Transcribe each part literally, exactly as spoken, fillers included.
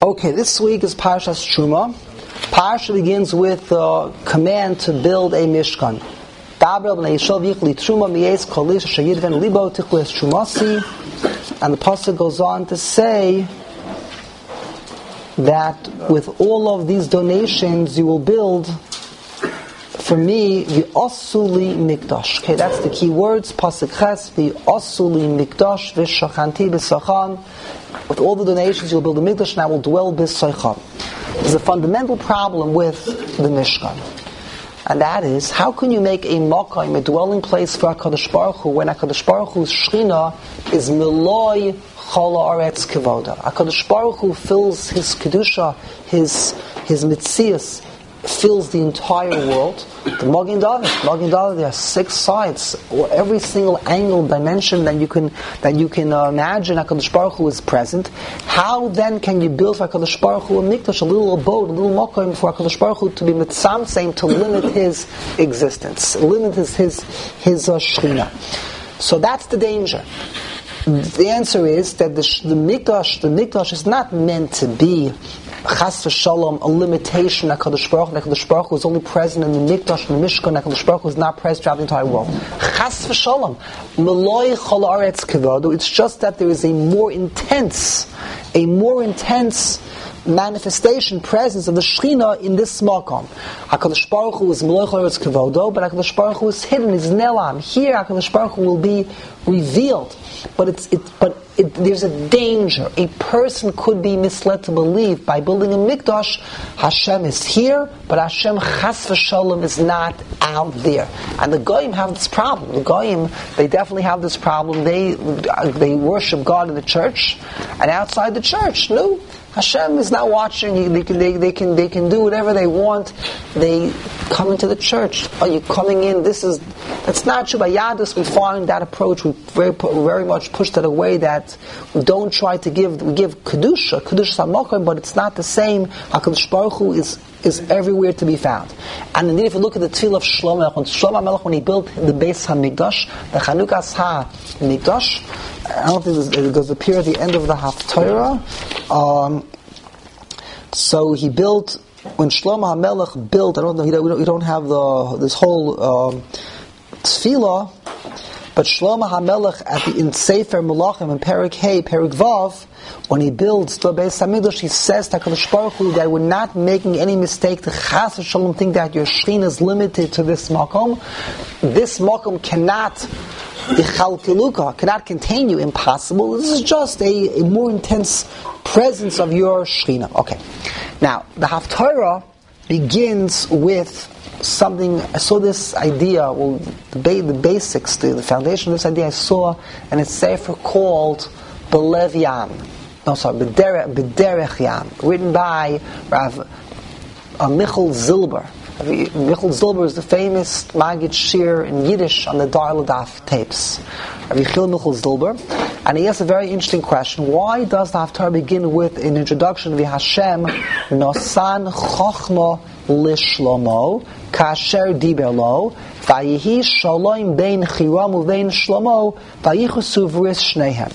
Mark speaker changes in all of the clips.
Speaker 1: Okay, this week is Parshas Truma. Parsha begins with the command to build a Mishkan. And the pasuk goes on to say that with all of these donations you will build for me the Osuli Mikdash. Okay, that's the key words. Pasuk Ches, the Osuli Mikdash, V'shachanti b'sacham. With all the donations you'll build a Mikdash, and I will dwell b'sacham. There's a fundamental problem with the Mishkan, and that is, how can you make a makom, a dwelling place for HaKadosh Baruch Hu, when HaKadosh Baruch Hu's Shechina is Meloi Chol Haaretz Kevoda? HaKadosh Baruch Hu fills His Kedusha, His His Mitzias, fills the entire world. The Magen David, Magen David, there are six sides, or every single angle, dimension that you can that you can uh, imagine HaKadosh Baruch Hu is present. How then can you build for HaKadosh Baruch Hu a mikdash, a little abode, a little makom for HaKadosh Baruch Hu to be mitzamtzem, to limit His existence, limit His His, his uh, Shechina? So that's the danger. The answer is that the, the mikdash, the mikdash is not meant to be Chas v'shalom, a limitation. HaKadosh Baruch Hu, HaKadosh Baruch Hu is only present in the Mikdash, in the Mishkan. HaKadosh Baruch Hu is not present throughout the entire world. Chas v'shalom, Meloi Chol Haaretz Kevoda. It's just that there is a more intense, a more intense manifestation, presence of the Shechina in this makom. HaKadosh Baruch Hu is Meloi Chol Haaretz Kevoda, but HaKadosh Baruch Hu is hidden, is Nelam. Here, HaKadosh Baruch Hu will be revealed. But it's it, but it, there's a danger. A person could be misled to believe by building a mikdash, Hashem is here, but Hashem chas v'shalom is not out there. And the Goyim have this problem. The Goyim, they definitely have this problem. They they worship God in the church, and outside the church, no, Hashem is not watching. They can they, they can they can do whatever they want. They come into the church. Are you coming in? This is that's not true. By Yadus, we find that approach. We very very much push that away. That we don't try to give we give kedusha, kedusha samakom, but it's not the same. HaKadosh Baruch Hu is is everywhere to be found. And indeed, if you look at the tefillah of Shlomo, when Shlomo HaMelech, when he built the Beis HaMikdash, the Chanukas HaMikdash, I don't think it does appear at the end of the Haftarah. Um, so he built, when Shlomo HaMelech built, I don't know, we don't, we don't have the this whole um, tefillah, but Shlomo HaMelech at the in Sefer Melachim in Perek Hey, Perek Vav, when he builds the Beis HaMikdash, he says to HaKadosh Baruch Hu that we're not making any mistake to chas v'shalom think that your Shechina is limited to this makom. This makom cannot Ichalkiluka, cannot contain you. Impossible. This is just a, a more intense presence of your Shechina. Okay. Now, the Haftarah begins with something. I saw this idea, well, the, ba- the basics, the, the foundation of this idea I saw in a sefer called Belev Yam. No, sorry, B'derech, B'derech Yam, written by Rav uh, Michal Zilber. Michal Zilber is the famous Magid Shir in Yiddish on the Darla Daf tapes. Rav Yechiel Michal Zilber. And he asks a very interesting question. Why does the Haftarah begin with an introduction of Hashem Nosan Chochma Lishlomo Kasher Diber Lo Vayihi Shalom Bein Chiram Uvein Shlomo Vayichusu V'ris Shnehem.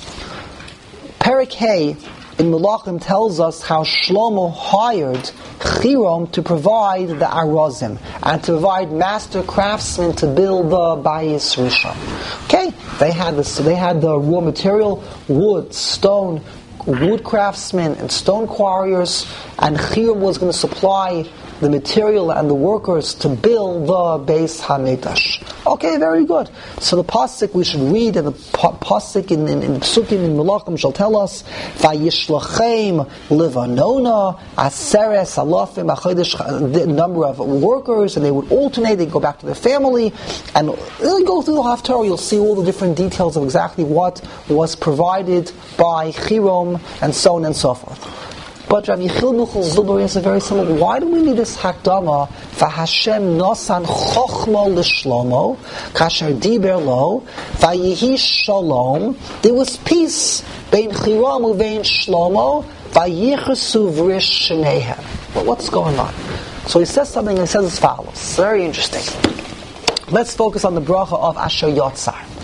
Speaker 1: Perek Hey in Melachim tells us how Shlomo hired Chiram to provide the Arozim and to provide master craftsmen to build the Bayis Rishon. Okay, they had this. They had the raw material: wood, stone, wood craftsmen, and stone quarriers. And Chiram was going to supply the material and the workers to build the Beis HaMikdash. Okay, very good. So the pasuk we should read, and the pasuk in, in, in Psukim in Melachim shall tell us, Vayishlachem Livanona Aseres Alafim Achodesh, the number of workers, and they would alternate. They go back to their family, and they'll go through the Haftarah. You'll see all the different details of exactly what was provided by Chiram, and so on and so forth. But Rav Yechiel Michal Zilber is very similar. Why do we need this hakdama for Hashem Nosan Chochma L'Shlomo Kasher Diber Lo Vayihi Shalom? There was peace Bein Chiram Uvein Shlomo Vayichusu V'ris Shnehem. Well, what's going on? So he says something, and he says as follows. Very interesting. Let's focus on the bracha of Asher Yotzar.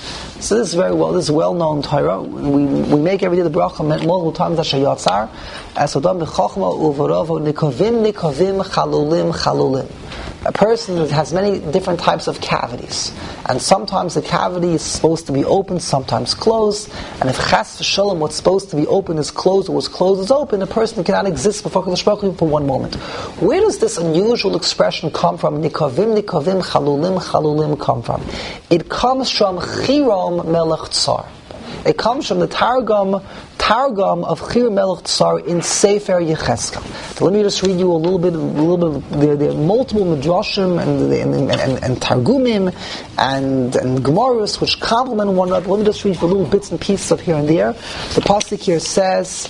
Speaker 1: So this is very well, this is well-known Torah. We we make every day the bracha multiple times. Ashayatzar, Asodam b'chachma uvaravo nikovim nikovim chalulim chalulim. A person that has many different types of cavities, and sometimes the cavity is supposed to be open, sometimes closed. And if chas v'shalom, what's supposed to be open is closed, or what's closed is open, a person cannot exist before Kadosh Baruch Hu for one moment. Where does this unusual expression come from? Nikovim nikovim chalulim chalulim come from? It comes from Chiram Melech Tsar. It comes from the Targum, Targum of Chiram Melech Tsar in Sefer Yecheskel. So let me just read you a little bit, a little bit. There, there are multiple midrashim and and, and, and targumim and and gemaras which complement one another. Let me just read you little bits and pieces of here and there. The pasuk here says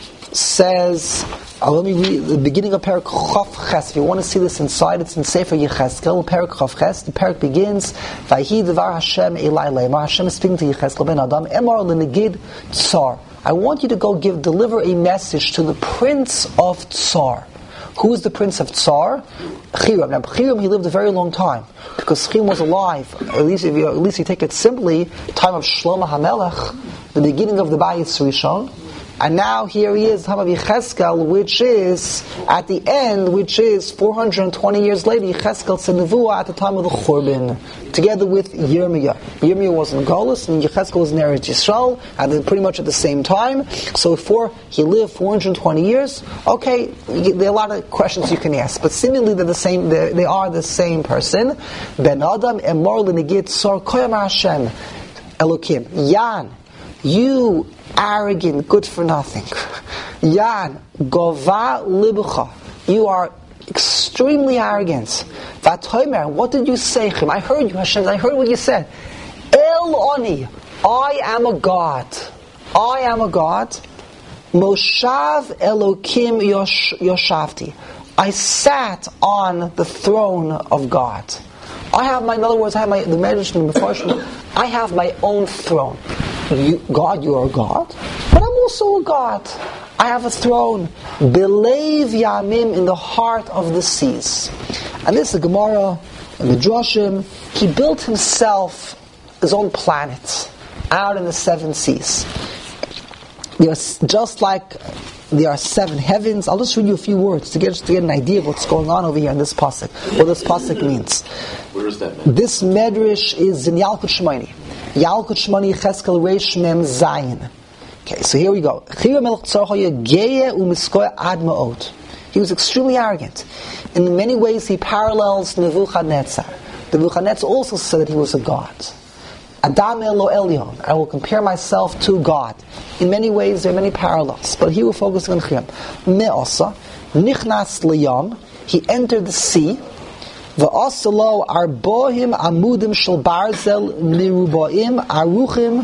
Speaker 1: says. Uh, let me read the beginning of Perek Chav Ches. If you want to see this inside, it's in Sefer Yecheskel, Perek Chav Ches. The Perek begins, Vayhi Devar Hashem Elai Leimar. Hashem is speaking to Yecheskel ben Adam. Emar lenegid Tsar. I want you to go give, deliver a message to the Prince of Tsar. Who is the Prince of Tsar? Chiram. Now, Chiram, he lived a very long time because Chiram was alive. At least, if you, at least you take it simply, time of Shlomo HaMelech, the beginning of the Bayis Rishon. And now here he is, time of Yecheskel, which is at the end, which is four hundred twenty years later. Yecheskel said Nevuah at the time of the Churban, together with Yirmiyah. Yirmiyah was in Golus, and Yecheskel was in Eretz Yisrael, and pretty much at the same time. So before he lived four hundred twenty years, okay, there are a lot of questions you can ask, but seemingly they're the same. They're, they are the same person. Ben Adam emor l'negid Tsar koyam Hashem Elokim Yan, you arrogant, good for nothing. Yan, gova libucha. You are extremely arrogant. Vatomer, what did you say? I heard you, Hashem. I heard what you said. El oni, I am a God. I am a God. Moshav Elokim yosh, yoshavti. I sat on the throne of God. I have my, in other words, I have my, the Medrash and the Mefarshim, I have my own throne. You, God, you are God, but I'm also a God. I have a throne. Belev Yamim, in the heart of the seas. And this is the Gemara and the Midrashim. He built himself his own planet out in the seven seas. There are, just like there are seven heavens. I'll just read you a few words to get to get an idea of what's going on over here in this pasuk. What this pasuk means.
Speaker 2: Where is that medrash?
Speaker 1: This medrash is in Yalkut Shmoni. Yalkut Shmoni Cheskel Reish Mem Zayin. Okay, so here we go. He was extremely arrogant. In many ways, he parallels Nebuchadnezzar. Nebuchadnezzar also said that he was a god. Adam Elo Elyon. I will compare myself to God. In many ways, there are many parallels, but he will focus on Chiram. Me'asa Nichnas Liyam. He entered the sea. V'asalo arbohim amudim shel barzel mirubaim aruchim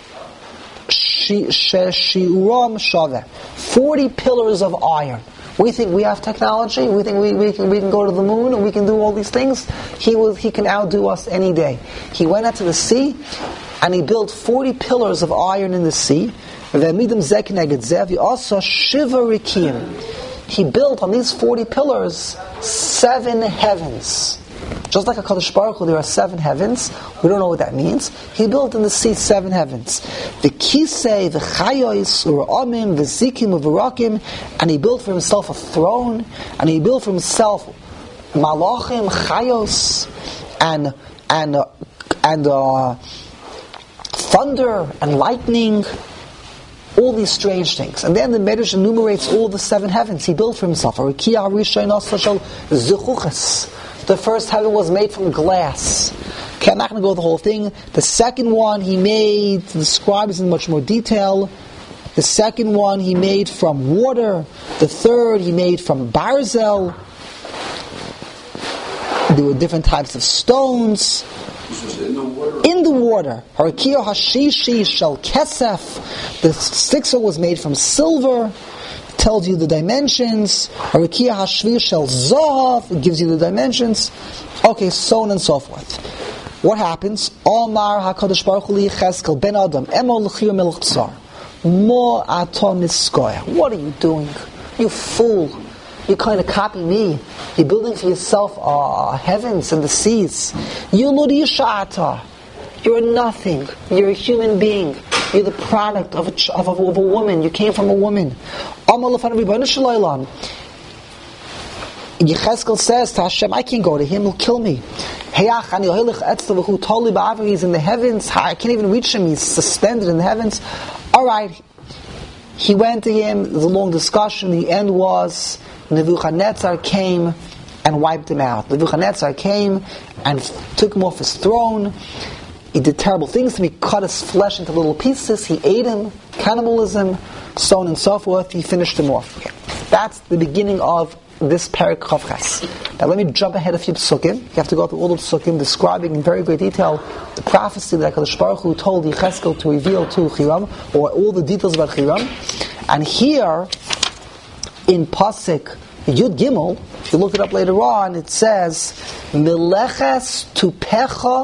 Speaker 1: shiuram shaveh. Forty pillars of iron. We think we have technology. We think we, we can we can go to the moon and we can do all these things. He will he can outdo us any day. He went out to the sea and he built forty pillars of iron in the sea. V'amidim zeh keneged zeh v'asa shiva rikim. He built on these forty pillars seven heavens. Just like a Kadosh Baruch Hu, there are seven heavens. We don't know what that means. He built in the sea seven heavens. The kisei, the chayos, u'ra'amim, the zikim, u'v'rakim, and he built for himself a throne, and he built for himself malachim, chayos, and and uh, and uh, thunder and lightning. All these strange things. And then the Medrash enumerates all the seven heavens he built for himself. The first heaven was made from glass. Okay, I'm not going to go the whole thing. The second one he made, describes in much more detail. The second one he made from water. The third he made from barzel. There were different types of stones.
Speaker 2: In the water.
Speaker 1: In the water. Harakiyo hashishi shel kesef. The sixth was made from silver. Tells you the dimensions. Harakiyo hashvi shel zahav. It gives you the dimensions. Okay, so on and so forth. What happens? Omar HaKadosh Baruch Hu Yecheskel ben Adam Emor l'chir melech tsar Mo aton niskoya. What are you doing? You fool. You kind of copy me. You're building for yourself uh, heavens and the seas. You You're nothing. You're a human being. You're the product of a, ch- of a, of a woman. You came from a woman. Yechezkel says to Hashem, I can't go to him, he'll kill me. He's in the heavens. I can't even reach him. He's suspended in the heavens. Alright. He went to him. There's a long discussion. The end was Nebuchadnezzar came and wiped him out. Nebuchadnezzar came and took him off his throne. He did terrible things to him. He cut his flesh into little pieces. He ate him. Cannibalism, so on and so forth. He finished him off. Okay. That's the beginning of this Perek Chav Ches. Now let me jump ahead a few psukim. You have to go through all the psukim describing in very great detail the prophecy that HaKadosh Baruch Hu told Yechezkel to reveal to Hiram, or all the details about Hiram. And here, in Pasuk Yud Gimel, if you look it up later on, it says, Meleches tupecha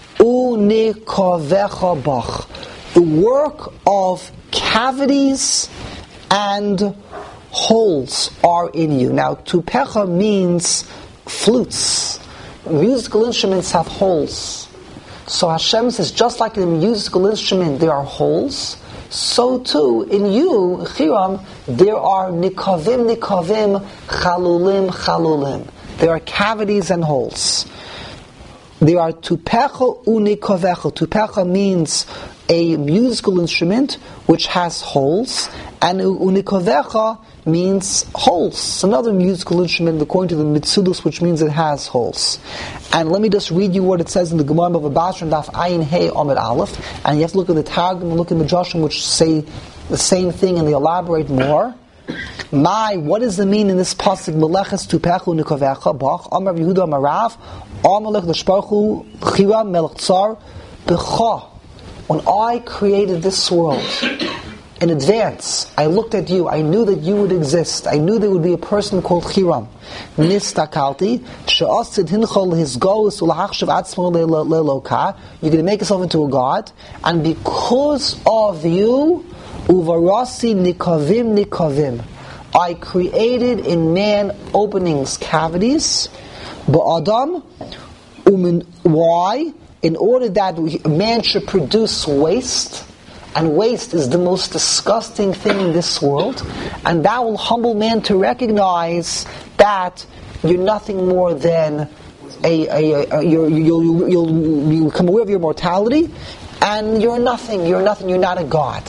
Speaker 1: unikavecha bach. The work of cavities and holes are in you. Now, tupecha means flutes. Musical instruments have holes. So Hashem says, just like in a musical instrument there are holes, so too in you, Hiram, there are nikavim, nikavim, chalulim, chalulim. There are cavities and holes. There are tupecha unikavecha. Tupecha means a musical instrument which has holes, and unikavecha means holes. It's another musical instrument according to the Mitzudus, which means it has holes. And let me just read you what it says in the Gemara of Basra, Daf Ayin Hey Amud Aleph. And you have to look at the Targum and look at the Midrashim, which say the same thing and they elaborate more. My, what is the meaning in this pasuk? Meleches tupechu nikavecha bach Amar Yehuda Marav Amalek l'shparchu Hiram Melech Tsar B'cha. When I created this world in advance, I looked at you, I knew that you would exist. I knew there would be a person called Hiram. Nistakalti, she'asid hinchol his goes ulahachshav atzmo leloka. You're going to make yourself into a god, and because of you, uvarasi nikavim nikavim, I created in man openings, cavities, ba'adam, umin, why? In order that man should produce waste. And waste is the most disgusting thing in this world, and that will humble man to recognize that you're nothing more than a, a, a, a you're, you'll, you'll, you'll become aware of your mortality, and you're nothing. You're nothing. You're not a god.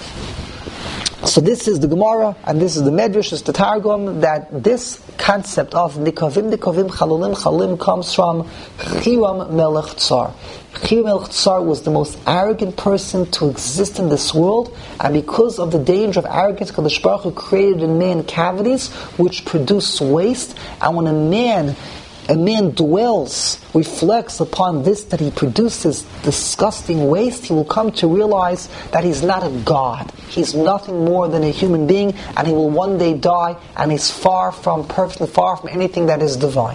Speaker 1: So this is the Gemara, and this is the Medrash, is the Targum, that this concept of nikavim, nikavim, chalulim, chalulim comes from Hiram Melech Tsar. Hiram Melech Tsar was the most arrogant person to exist in this world, and because of the danger of arrogance, HaKadosh Baruch Hu created in man cavities which produce waste, and when a man A man dwells, reflects upon this, that he produces disgusting waste, he will come to realize that he's not a god. He's nothing more than a human being, and he will one day die, and he's far from perfect, far from anything that is divine.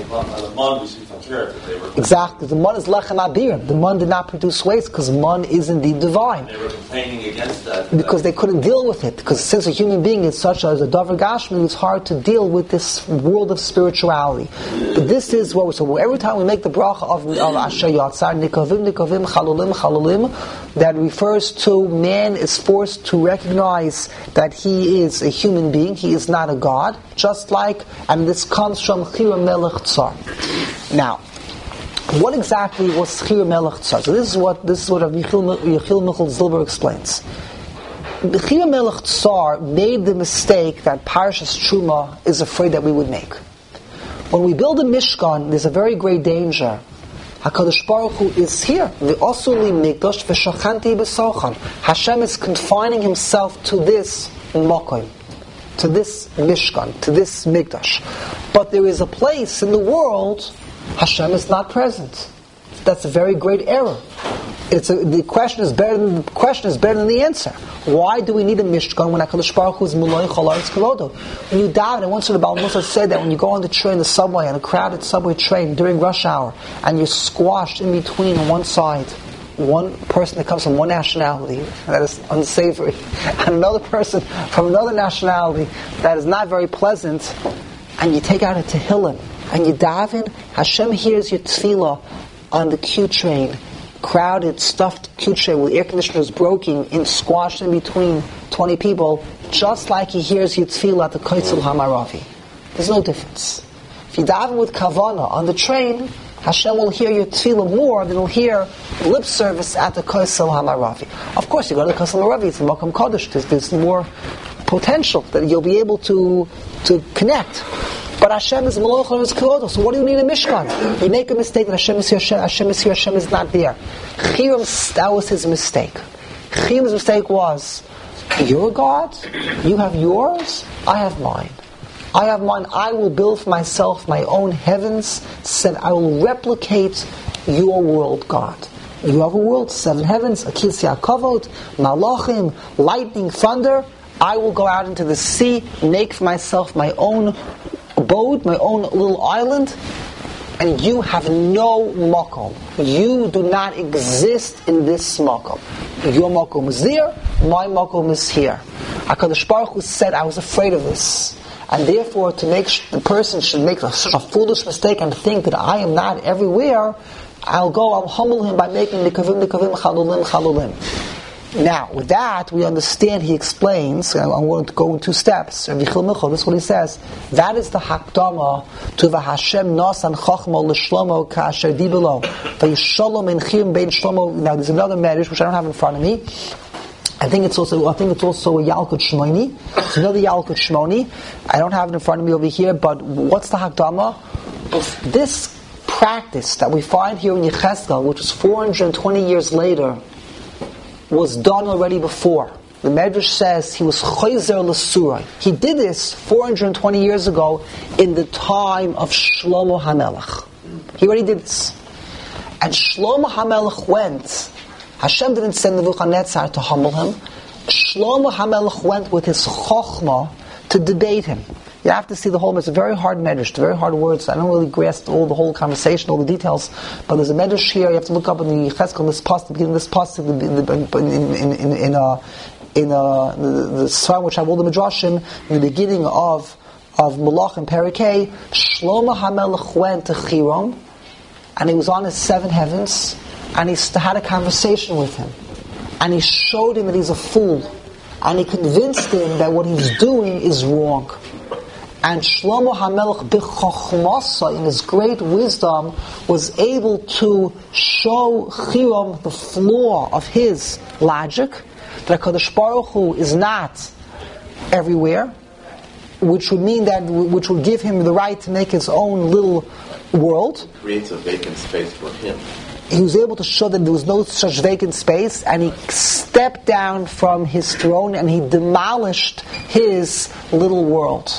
Speaker 1: Exactly. The man is lechem abir. The man did not produce waste because man is indeed divine.
Speaker 2: They were complaining against that.
Speaker 1: Because they couldn't deal with it. Because since a human being is such as a davar gashmi, it's hard to deal with this world of spirituality. But this is what we so every time we make the bracha of, of Asher Yatzar, nikavim, nikavim, chalulim, chalulim, that refers to man is forced to recognize that he is a human being, he is not a god, just like, and this comes from Hiram Melech Tsar. Now, what exactly was Hiram Melech Tsar? So this is what this is what Yechiel Michal Zilber explains. Hiram Melech Tsar made the mistake that Parashas Truma is afraid that we would make. When we build a Mishkan, there's a very great danger. HaKadosh Baruch Hu is here. V'osuli mikdash v'shachanti b'sochan. Hashem is confining Himself to this makom, to this Mishkan, to this mikdash. But there is a place in the world Hashem is not present. That's a very great error. It's a, the question is better than the question is better than the answer. Why do we need a Mishkan when HaKadosh Baruch Hu is Muloi Chalaretz Kavodo? When you daven, and once in a while, Musa said that when you go on the train, the subway, on a crowded subway train during rush hour, and you're squashed in between on one side, one person that comes from one nationality that is unsavory, and another person from another nationality that is not very pleasant, and you take out a Tehillim, and you daven, Hashem hears your tefillah on the Q train. crowded, stuffed kuche with air conditioners broken in squashed in between twenty people, just like he hears your tefillah at the Kotel Hamaravi. There's no difference. If you daven with kavana on the train, Hashem will hear your tefillah more than he'll hear lip service at the Kotel Hamaravi. Of course, you go to the Kotel Hamaravi, it's a Makam Kodesh, there's, there's more potential that you'll be able to to connect. But Hashem is Malach and Kodesh. So what do you need a Mishkan? You make a mistake that Hashem is here, Hashem, Hashem is here, Hashem is not there. Chiram, that was his mistake. Chiram's mistake was, you're God, you have yours, I have mine. I have mine, I will build for myself my own heavens, said I will replicate your world, God. You have a world, seven heavens, Akil Kavod, Malachim, lightning, thunder. I will go out into the sea, make for myself my own abode, my own little island, and you have no makom. You do not exist in this makom. Your makom is there, my makom is here. HaKadosh Baruch Hu said, I was afraid of this. And therefore, to make sh- the person should make a, such a foolish mistake and think that I am not everywhere, I'll go, I'll humble him by making nikavim, nikavim, chalulim, chalulim. Now, with that, we understand, he explains, I'm going to go in two steps, this is what he says, that is the hakdama to the Hashem nasan chachma l'shlomo ka'asher dibelo v'yisholom enchim bein shlomo. Now, there's another medrash, which I don't have in front of me. I think it's also, I think it's also a Yalkut Shmoni. It's another Yalkut Shmoni. I don't have it in front of me over here, but what's the hakdama? This practice that we find here in Yechezkel, which is four hundred twenty years later, was done already before. The Medrash says he was Chayzer L'Surai. He did this four hundred twenty years ago in the time of Shlomo HaMelech. He already did this. And Shlomo HaMelech went. Hashem didn't send Nebuchadnezzar to humble him. Shlomo HaMelech went with his Chochmah to debate him. You have to see the whole, it's a very hard medrash, very hard words. I don't really grasp all the whole conversation, all the details, but there's a medrash here, you have to look up in the Yechezkel, this pasuk, the beginning of this pasuk, in, in, in, in, uh, in uh, the, the Sfar, which have all the Midrashim, in the beginning of, of Malach and Perikei, Shlomo HaMelech went to Chiram, and he was on his seven heavens, and he had a conversation with him, and he showed him that he's a fool, and he convinced him that what he's doing is wrong. And Shlomo HaMelech b'chochmasa, in his great wisdom, was able to show Chiram the flaw of his logic, that HaKadosh Baruch Hu is not everywhere, which would mean that, which would give him the right to make his own little world.
Speaker 2: Creates a vacant space for him.
Speaker 1: He was able to show that there was no such vacant space, and he stepped down from his throne and he demolished his little world.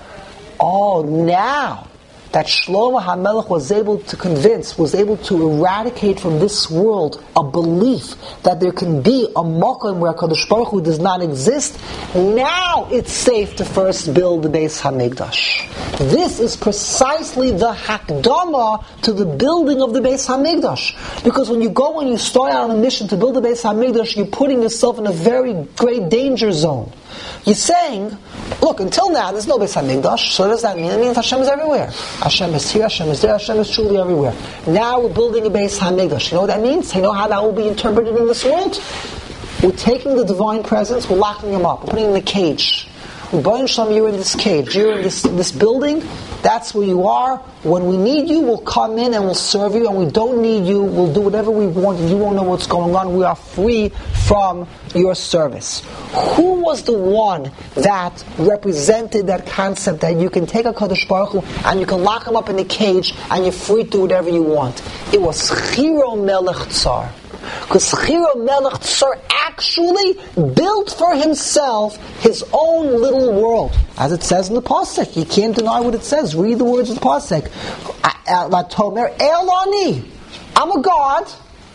Speaker 1: Oh, now that Shlomo HaMelech was able to convince, was able to eradicate from this world a belief that there can be a makom where HaKadosh Baruch Hu does not exist, now it's safe to first build the Beis HaMikdash. This is precisely the hakdama to the building of the Beis HaMikdash. Because when you go and you start out on a mission to build the Beis HaMikdash, you're putting yourself in a very great danger zone. You're saying, look, until now there's no Beis HaMikdash, so what does that mean? It means Hashem is everywhere. Hashem is here, Hashem is there, Hashem is truly everywhere. Now we're building a Beis HaMikdash. You know what that means? You know how that will be interpreted in this world? We're taking the divine presence, we're locking him up, we're putting him in a cage. Baruch Shalom, you're in this cage, you're in this, this building, that's where you are. When we need you, we'll come in and we'll serve you, and we don't need you, we'll do whatever we want, and you won't know what's going on. We are free from your service. Who was the one that represented that concept that you can take a Kadosh Baruch Hu and you can lock him up in a cage and you're free to do whatever you want? It was Chiram Melech Tsar. Because Chiram Melech Tsar actually built for himself his own little world. As it says in the Pasuk. You can't deny what it says. Read the words of the Pasuk. Vatomer Elani. I'm a God.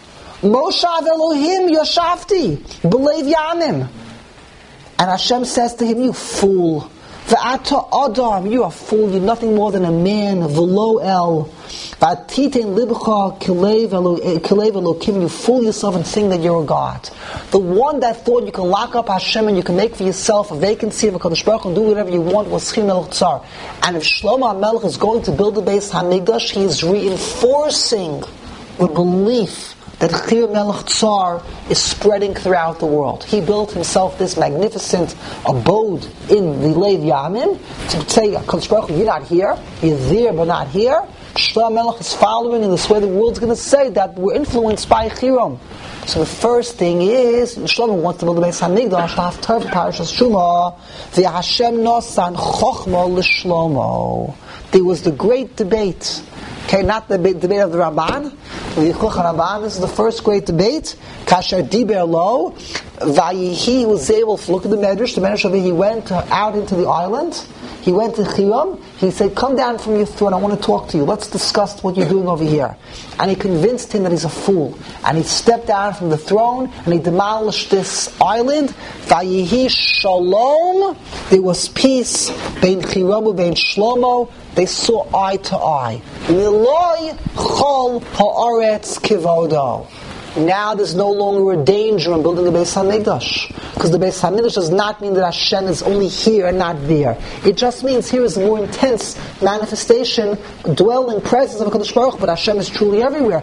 Speaker 1: Moshav Elohim Yoshavti. Belev Yamim. And Hashem says to him, you fool. V'ata Adam, you are a fool, you're nothing more than a man. V'lo El. V'atiten libcha kilev Elokim, you fool yourself and think that you're a God. The one that thought you can lock up Hashem and you can make for yourself a vacancy of a Kadosh Baruch Hu and do whatever you want was Chiram Melech Tsar. And if Shlomo HaMelech is going to build the Beis HaMikdash, he is reinforcing the belief that Chiram Melech Tsar is spreading throughout the world. He built himself this magnificent abode in the Lev Yamim to say, HaKadosh Baruch Hu, you're not here, you're there but not here. Shlomo Melech is following in this way the world's going to say that we're influenced by Chiram. So the first thing is, Shlomo wants to build the Beis HaMikdash, Haftarah Parashas Shuma, V'Hashem nosan chochma l'Shlomo. There was the great debate. Okay, not the debate of the Ramban. The Yichuch Ramban. This is the first great debate. Kasher diber lo, vayihi was able to look at the Medrash. The Medrash of it, he went out into the island. He went to Chiram. He said, "Come down from your throne. I want to talk to you. Let's discuss what you're doing over here." And he convinced him that he's a fool. And he stepped down from the throne and he demolished this island. Vayihi shalom. There was peace. Bein Chiram bein Shlomo. They saw eye to eye. Miloi chol haaretz kivodo. Now there's no longer a danger in building the Beis HaMikdash. Because the Beis HaMikdash does not mean that Hashem is only here and not there. It just means here is a more intense manifestation, dwelling presence of HaKadosh Baruch Hu, but Hashem is truly everywhere.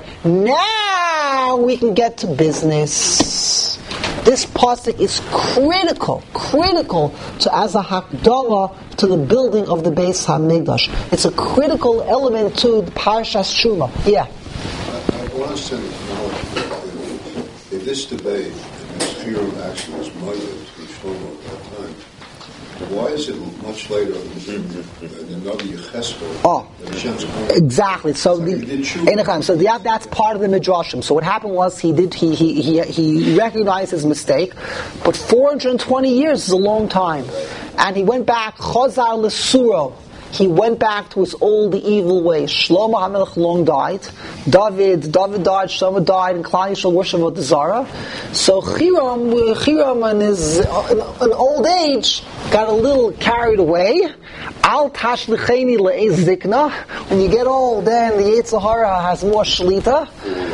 Speaker 1: Now we can get to business. This pasuk is critical, critical to as a hakdama to the building of the Beis HaMikdash. It's a critical element to the Parashas Shuma. Yeah.
Speaker 3: I, I want us to know if, if this debate, and this Chiram actually was murdered to Shlomo at that time, why is it much later in the Navi Yecheskel?
Speaker 1: Oh, exactly. So the so the, that's part of the midrashim. So what happened was he did he he he, he recognized his mistake, but four hundred twenty years is a long time, and he went back Chazar Lesuro. He went back to his old evil ways. Shlomo HaMelech long died. David, David died. Shlomo died, and Klal Yisrael worship of the Zara. So Chiram, Chiram in his in old age got a little carried away. Al tashlicheni le'ezikna. When you get old, then the Yetzer Hara has more shlita.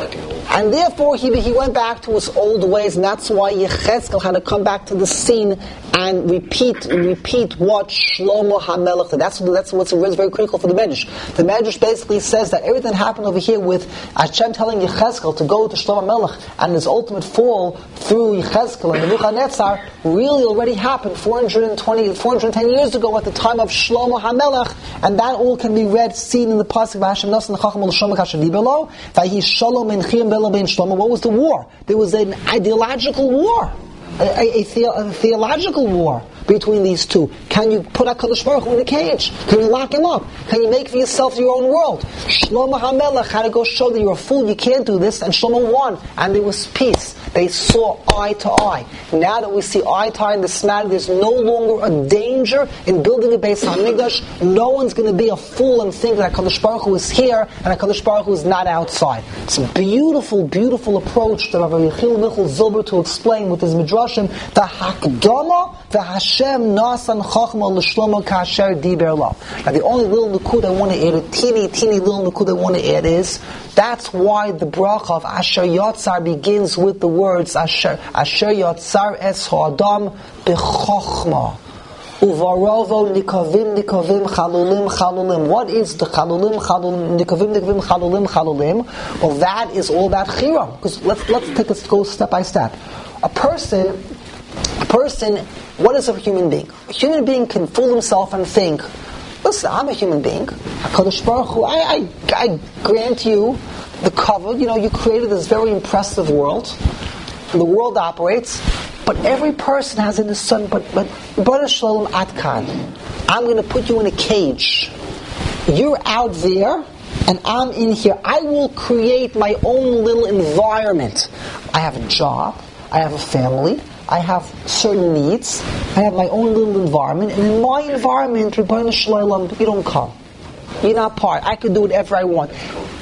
Speaker 1: And therefore he he went back to his old ways, and that's why Yechezkel had to come back to the scene and repeat repeat what Shlomo HaMelech did. That's that's what's very critical for the Medrash. The Medrash basically says that everything that happened over here with Hashem telling Yechezkel to go to Shlomo HaMelech and his ultimate fall through Yechezkel and Nebuchadnezzar really already happened four hundred twenty, four hundred ten years ago at the time of Shlomo HaMelech, and that all can be read, seen in the pasuk of Hashem Nasan Chacham L'Shlomo Kasher Dibelo Vayi Shalom in Chiram Belo Ben Shlomo. What was the war? There was an ideological war, a, a, a, the, a theological war between these two. Can you put HaKadosh Baruch Hu in a cage? Can you lock him up? Can you make for yourself your own world? Shlomo HaMelech had to go show that you're a fool, you can't do this, and Shlomo won, and there was peace. They saw eye to eye. Now that we see eye to eye in this matter, there's no longer a danger in building a Beis HaMikdash. No one's going to be a fool and think that HaKadosh Baruch Hu is here and HaKadosh Baruch Hu is not outside. It's a beautiful, beautiful approach to Rabbi Yechiel Michal Zilber to explain with his midrashim the Hakdama, the Hashem Nasan Chachma L'Shlomo Kasher Diber Lo. Now the only little nukud I want to add, a teeny, teeny little nukud I want to add is, that's why the bracha of Asher Yotzar begins with the words Asher Asher Yotzar Es Ha'adam B'Chochma Uvarovo Nikavim Nikavim Chalulim Chalulim. What is the Chalulim Chalulim Nikavim Nikavim Chalulim Chalulim? Well, that is all about Chiram. Because let's let's take us go step by step. A person, a person. What is a human being? A human being can fool himself and think, listen, I'm a human being. HaKadosh Baruch Hu, I, I, I grant you the cover. You know, you created this very impressive world. And the world operates, but every person has in his son, but but Baruch Shalom Atkan. I'm going to put you in a cage. You're out there, and I'm in here. I will create my own little environment. I have a job. I have a family. I have certain needs. I have my own little environment, and in my environment, Rebbeinu Shalom, you don't come. You're not part. I can do whatever I want.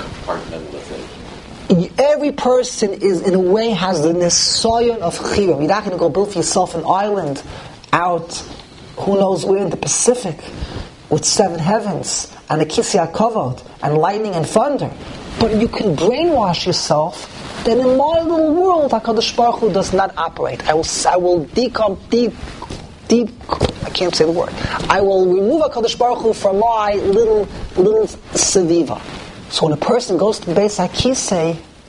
Speaker 1: Every person is, in a way, has the nesayon of Chiram. You're not going to go build for yourself an island out, who knows where in the Pacific, with seven heavens and a kisya kavod and lightning and thunder. But you can brainwash yourself. Then in my little world, HaKadosh Baruch Hu does not operate. I will, I will decom, deep, deep, I can't say the word. I will remove HaKadosh Baruch Hu from my little, little seviva. So when a person goes to the Beis HaKisei,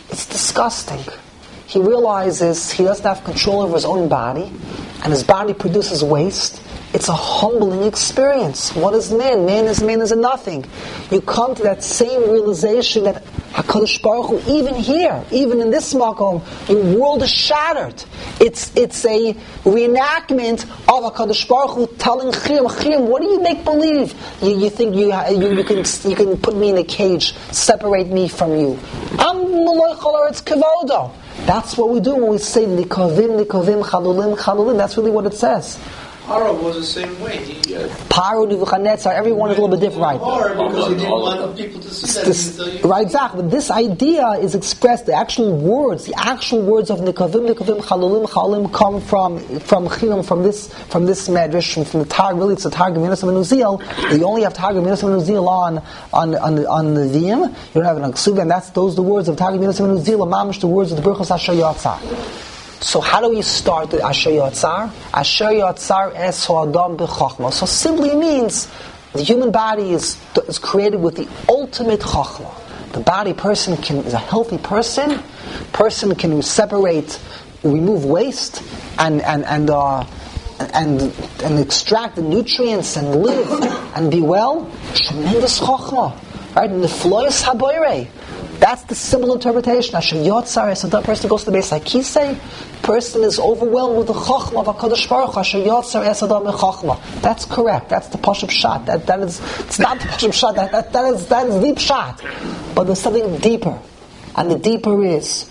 Speaker 1: It's disgusting. He realizes he doesn't have control over his own body, and his body produces waste. It's a humbling experience. What is man? Man is man is a nothing. You come to that same realization that HaKadosh Baruch Hu, even here, even in this makom, your world is shattered. It's it's a reenactment of HaKadosh Baruch Hu telling Chirim, Chirim, what do you make believe? You, you think you, you you can you can put me in a cage, separate me from you? I'm Malach Haaretz Kevodo. That's what we do when we say Nikovim, Nikovim, Chalulim, Chalulim. That's really what it says.
Speaker 4: Paro was the same way. He,
Speaker 1: yeah. Paro, Nebuchadnezzar, everyone is a little bit different, right?
Speaker 4: Hard because he didn't want people to see that.
Speaker 1: This, right, exactly. But this idea is expressed, the actual words, the actual words of Nikovim, Nikovim, Chalulim, Chalulim come from from Chirim, from this from this medrash, from, from the Targum. Really, it's the Targum Yonasam and Uziel. You only have Targum Yonasam and Uziel on on on on the Vim. You don't have an Aksuv, and that's those the words of Targum Yonasam and Uziel. Mamish, the words of the Berachos Asher Yatzar. So how do we start the Asher Yatzar? Asher Yatzar es ha'adam b'chachma. So simply means the human body is, is created with the ultimate chachma. The body person can is a healthy person. Person can separate, remove waste, and and and uh, and and extract the nutrients and live and be well. Tremendous chachma, right? And the flois haboirei. That's the simple interpretation. Asher Yotzar, as a person goes to the base like Kisei, person is overwhelmed with the Chachma of HaKadosh Baruch Hu. Asher Yotzar, es adam Chachma. That's correct. That's the Pashup Shot. That that is. It's not the Pashup Shot. That that, that is that is deep shot. But there's something deeper, and the deeper is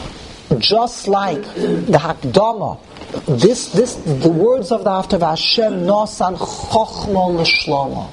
Speaker 1: just like the Hakdama. This this the words of the Haftarah Hashem Nosan Chachma l'Shlomo.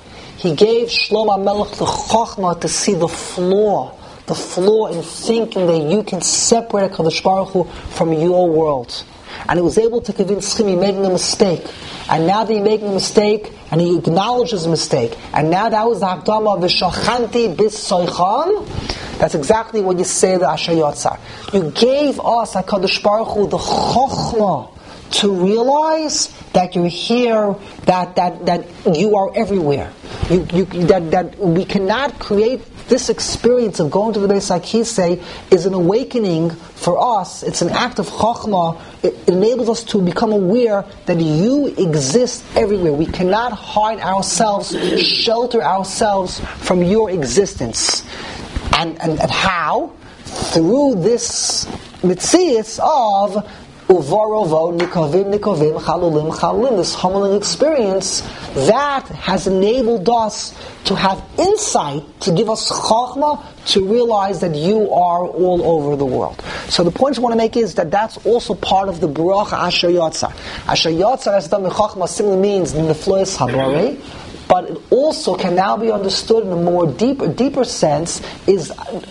Speaker 1: He gave Shlomo Melech the Chachma to see the flaw. The flaw in thinking that you can separate HaKadosh Baruch Hu from your world. And he was able to convince him he's making a mistake. And now that he's making a mistake, and he acknowledges the mistake, and now that was the Hakdama of V'shachanti b'soicham, that's exactly what you say the Asher Yotzar. You gave us, HaKadosh Baruch Hu, the Chochmah to realize that you're here, that that, that you are everywhere. You, you, that, that we cannot create this experience of going to the Beis HaKisei is an awakening for us. It's an act of Chochmah. It enables us to become aware that you exist everywhere. We cannot hide ourselves, shelter ourselves from your existence. And, and, and how? Through this mitzias of Uvarovo, Nikovim, Nikovim, Chalulim, Chalulim, this humbling experience that has enabled us to have insight, to give us chachma, to realize that you are all over the world. So the point I want to make is that that's also part of the bracha Asher Yotzar. Asher Yotzar, as done with chachma, simply means neflois habarei, but it also can now be understood in a more deeper, deeper sense, is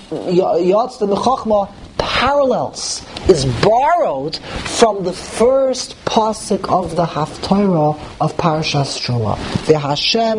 Speaker 1: Yotzar the Chachma parallels, is borrowed from the first pasuk of the Haftarah of Parashas Truma. The Hashem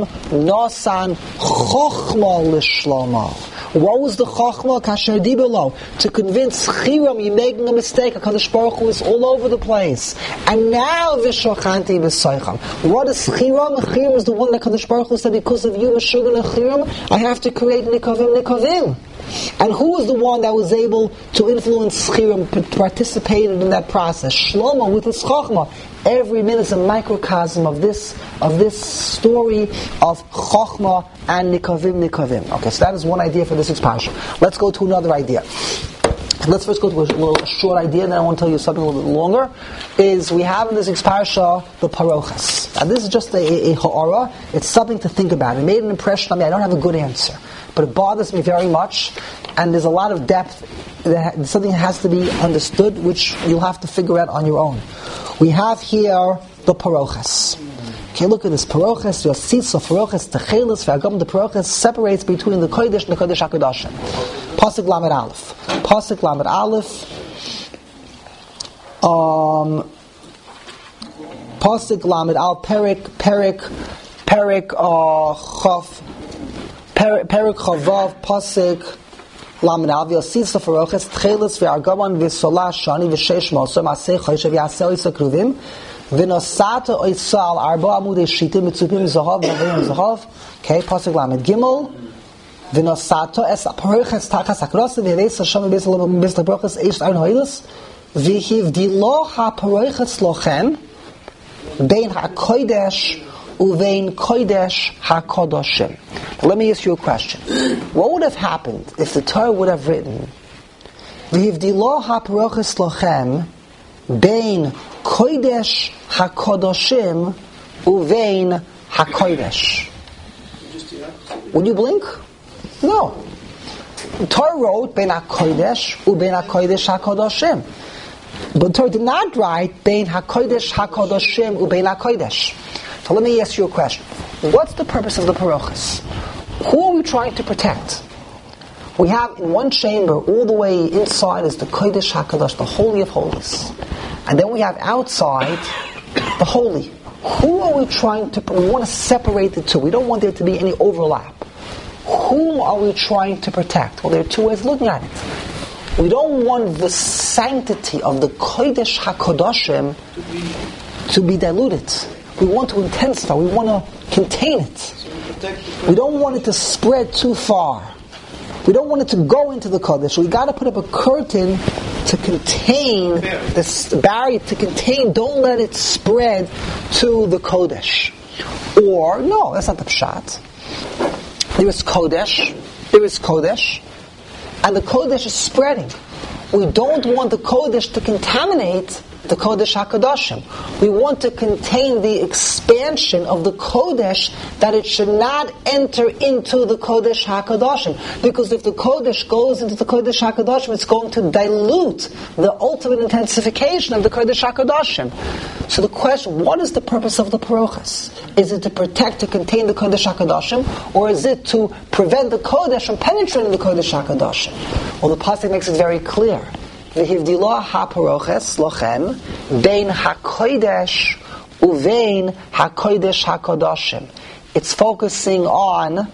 Speaker 1: Nosan Chochma L'Shlomo. What was the Chochma? Kasher Dibelo. To convince Chiram you're making a mistake. HaKadosh Baruch Hu is all over the place. And now V'shochanti B'soicham. What is Chiram? Chiram is the one that HaKadosh Baruch Hu said, because of you, Meshuggah Chiram, I have to create Nikovim Nikovim. And who was the one that was able to influence Chiram, participated in that process? Shlomo with his Chochma. Every minute is a microcosm of this of this story of Chochma and Nikovim Nikovim. Okay, so that is one idea for this expansion. Let's go to another idea. Let's first go to a little a short idea, and then I want to tell you something a little bit longer. Is we have in this parsha the parochas. Now this is just a, a, a ha'ara. It's something to think about. It made an impression on me. I don't have a good answer, but it bothers me very much, and there's a lot of depth. That something has to be understood, which you'll have to figure out on your own. We have here the parochas. Okay, look at this. Parochas, your seats of parochas, techelis, v'agam, the parochas separates between the kodesh and the kodesh HaKadoshim. Pasuk Lamed Aleph. Pasuk Lamed Aleph. Um, Pasuk Lamed Al, Perik, Perik, Perik, uh, Chav, Perik, Chavav, Pasuk Lamed Al, v'yositz lefaroches, tchelis v'argaman v'solah shani v'sheish mosor ma'aseh chodesh v'yaseh oisa kruvim v'nosata oisa al arba amudei shitim mitzupim zahav v'avayim zahav. Okay, pasuk Lamed Gimel V'nosato es paroches tachas hakrasa v'yeves Hashem v'bes lebroches eish ein hoilis v'hivdilo ha-paroches lochem bein ha-kodesh uvein kodesh ha-kodoshim. Let me ask you a question. What would have happened if the Torah would have written v'hivdilo ha-paroches lochem bein kodesh ha-kodoshim uvein ha-kodesh? Would you blink? No. The Torah wrote Bein HaKodesh uBein HaKodesh HaKodoshim. But the Torah did not write Bein HaKodesh HaKodoshim uBein HaKodesh. So let me ask you a question. What's the purpose of the parochas? Who are we trying to protect? We have in one chamber, all the way inside is the Kodesh HaKadosh, the Holy of Holies. And then we have outside the Holy. Who are we trying to, we want to separate the two. We don't want there to be any overlap. Whom are we trying to protect? Well, there are two ways of looking at it. We don't want the sanctity of the Kodesh HaKadoshim to be diluted. We want to intensify. We want to contain it. We don't want it to spread too far. We don't want it to go into the Kodesh. We got to put up a curtain to contain this barrier, to contain, don't let it spread to the Kodesh. Or, no, that's not the Pshat. There is Kodesh, there is Kodesh, and the Kodesh is spreading. We don't want the Kodesh to contaminate the Kodesh HaKadoshim. We want to contain the expansion of the Kodesh, that it should not enter into the Kodesh HaKadoshim. Because if the Kodesh goes into the Kodesh HaKadoshim, it's going to dilute the ultimate intensification of the Kodesh HaKadoshim. So the question, what is the purpose of the parochas? Is it to protect, to contain the Kodesh HaKadoshim, or is it to prevent the Kodesh from penetrating the Kodesh HaKadoshim? Well, the pasuk makes it very clear. V'hivdilo ha-paroches lochem bein ha-kodesh uvein ha-kodesh ha-kodoshim. It's focusing on,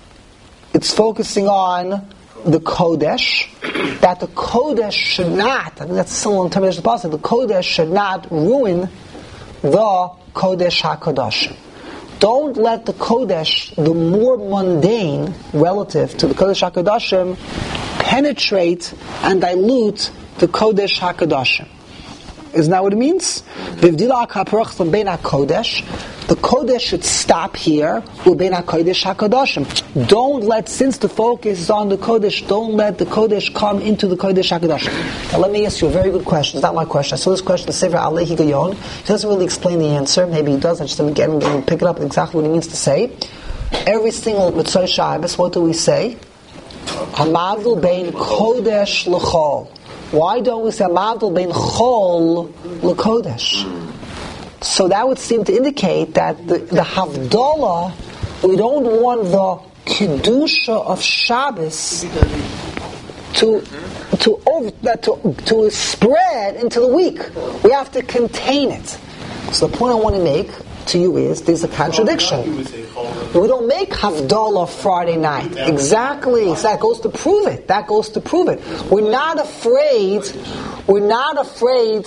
Speaker 1: it's focusing on the Kodesh, that the Kodesh should not, I think that's a similar interpretation of the pasuk, the Kodesh should not ruin the Kodesh ha-kodoshim. Don't let the Kodesh, the more mundane relative to the Kodesh ha-kodoshim, penetrate and dilute the Kodesh HaKadoshim. Isn't that what it means? The Kodesh should stop here. Don't let, since the focus is on the Kodesh, don't let the Kodesh come into the Kodesh HaKadoshim. Now let me ask you a very good question. It's not my question. I saw this question in Sefer Alehi Gayon. He doesn't really explain the answer. Maybe he does. I just didn't get him to pick it up exactly what he means to say. Every single Mitzvah Shabbos, what do we say? Hamavdil bein Kodesh l'chol. Why don't we say Hamavdil bein chol l'kodesh? So that would seem to indicate that the, the Havdalah, we don't want the Kedusha of Shabbos to to, over, to to spread into the week. We have to contain it. So the point I want to make to you is there's a contradiction. We don't make Havdalah Friday night. Exactly. So that goes to prove it. That goes to prove it. We're not afraid. We're not afraid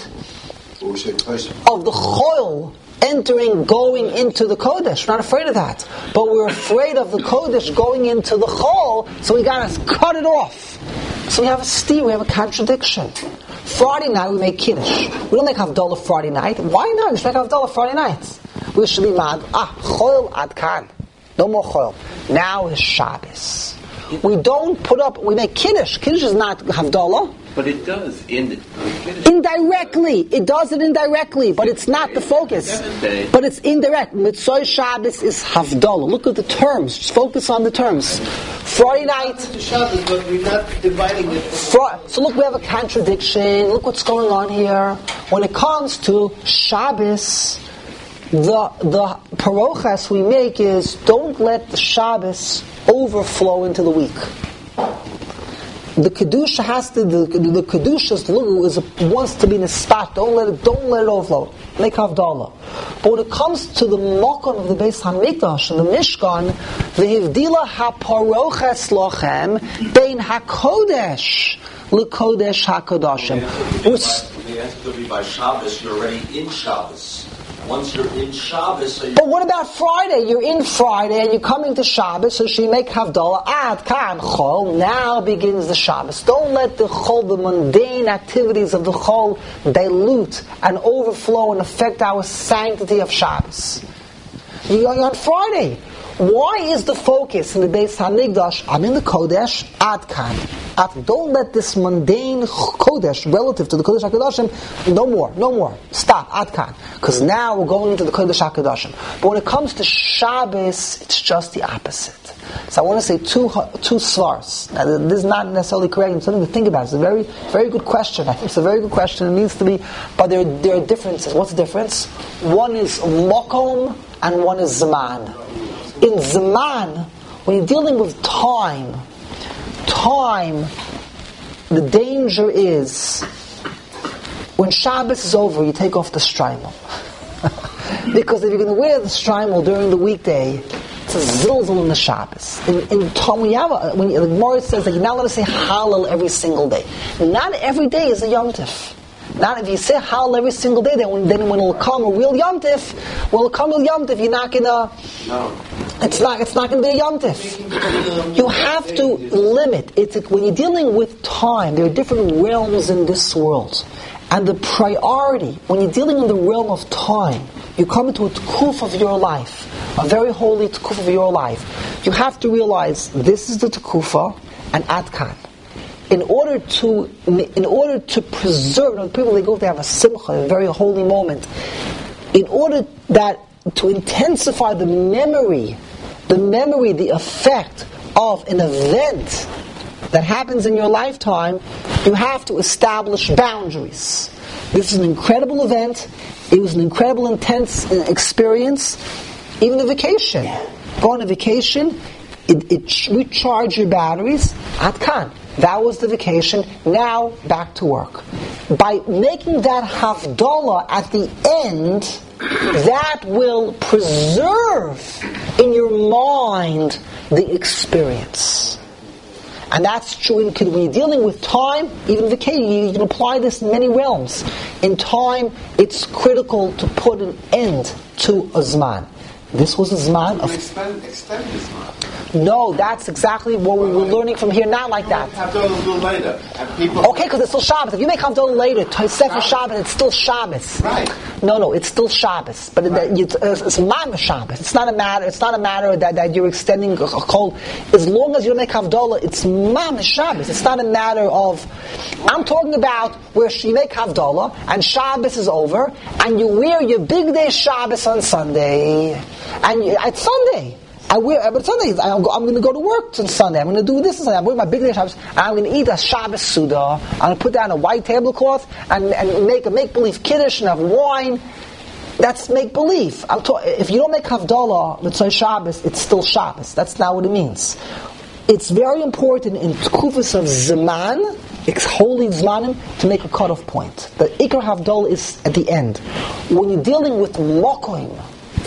Speaker 1: of the Chol entering, going into the Kodesh. We're not afraid of that. But we're afraid of the Kodesh going into the Chol, so we gotta cut it off. So we have a steer, we have a contradiction. Friday night we make Kiddush. We don't make Havdalah Friday night. Why not? We should make Havdalah Friday night. We should be mad. Ah, Chol ad kan. No more Chol. Now is Shabbos. We don't put up, we make Kiddush. Kiddush is not Havdalah.
Speaker 2: But it does. In the,
Speaker 1: indirectly. It does it indirectly, but it's not the focus. But it's indirect. Mitzvah Shabbos is Havdalah. Look at the terms. Just focus on the terms. Friday night.
Speaker 4: Shabbos, but we're not dividing it.
Speaker 1: Fr- so look, we have a contradiction. Look what's going on here. When it comes to Shabbos, the the parochas we make is don't let the Shabbos overflow into the week. The kedusha has to. The, the kedusha's lugu is a, wants to be in a spot. Don't let it. Don't let it overflow. Make havdalah. But when it comes to the makom of the Beis Hamikdash and the Mishkan, v'hivdila haparoches lochem bein hakodesh l'kodesh hakodashim.
Speaker 5: It has to be by Shabbos. You're already in Shabbos.
Speaker 2: Once you're in Shabbos, so you
Speaker 1: But what about Friday? You're in Friday and you're coming to Shabbos, so she make Havdalah. Ad kan chol. Now begins the Shabbos. Don't let the chol, the mundane activities of the chol, dilute and overflow and affect our sanctity of Shabbos. You're on Friday. Why is the focus in the Beis Hamikdash? I'm in the Kodesh. Ad kan. Ad, don't let this mundane Kodesh relative to the Kodesh HaKadoshim. No more. No more. Stop. Ad kan. Because now we're going into the Kodesh HaKadoshim. But when it comes to Shabbos, it's just the opposite. So I want to say two two svars. Now, this is not necessarily correct. It's something to think about. It's a very very good question. I think it's a very good question. It needs to be, but there there are differences. What's the difference? One is mokom and one is zman. In Zman, when you're dealing with time, time, the danger is, when Shabbos is over, you take off the shtreimel. Because if you're going to wear the shtreimel during the weekday, it's a zilzal in the Shabbos. In, in time, when you have a, when you, the Gemara says that you're not allowed to say Hallel every single day. Not every day is a Yom Tif. Not if you say Hallel every single day, then when, then when it'll come a real Yom Tif, when it'll come a Yom Tif, you're not gonna. No. It's not. It's not going to be a Yom Tif. You have to limit. It's when you're dealing with time. There are different realms in this world, and the priority when you're dealing in the realm of time, you come into a t'kuf of your life, a very holy t'kuf of your life. You have to realize this is the t'kufa and atkan. In order to, in order to preserve, you know, people they go to have a simcha, a very holy moment. In order that to intensify the memory, the memory, the effect of an event that happens in your lifetime, you have to establish boundaries. This is an incredible event. It was an incredible, intense experience. Even a vacation. Go on a vacation, it, it recharge your batteries. Atkan. That was the vacation. Now, back to work. By making that Havdalah at the end, that will preserve in your mind the experience. And that's true in, when you're dealing with time, even vacation, you can apply this in many realms. In time, it's critical to put an end to a Zman. This was a Zman of...
Speaker 2: extend, extend the Zman.
Speaker 1: No, that's exactly what we were learning from here. Not like that.
Speaker 2: Havdalah later. And people
Speaker 1: okay, because it's still Shabbos. If you make Havdalah later, Sefer Shabbos, it's still Shabbos.
Speaker 2: Right.
Speaker 1: No, no, it's still Shabbos. But right. it, it's, it's Mama Shabbos. It's not a matter. It's not a matter that, that you're extending a cold. As long as you don't make Havdalah, it's Mama Shabbos. It's not a matter of. I'm talking about where you make Havdalah and Shabbos is over, and you wear your big day Shabbos on Sunday, and you, it's Sunday. I wear, but Sunday I'm, I'm going to go to work on Sunday. I'm going to do this on Sunday. I'm wearing my big day Shabbos, and I'm going to eat a Shabbos Suda. I'm going to put down a white tablecloth and, and make a make-believe kiddush and have wine. That's make-believe. I'm ta- if you don't make Havdalah with Shabbos, it's still Shabbos. That's not what it means. It's very important in Tkufas of Zman, it's holy Zmanim, to make a cutoff point. The Ikar Havdalah is at the end. When you're dealing with Mokoim,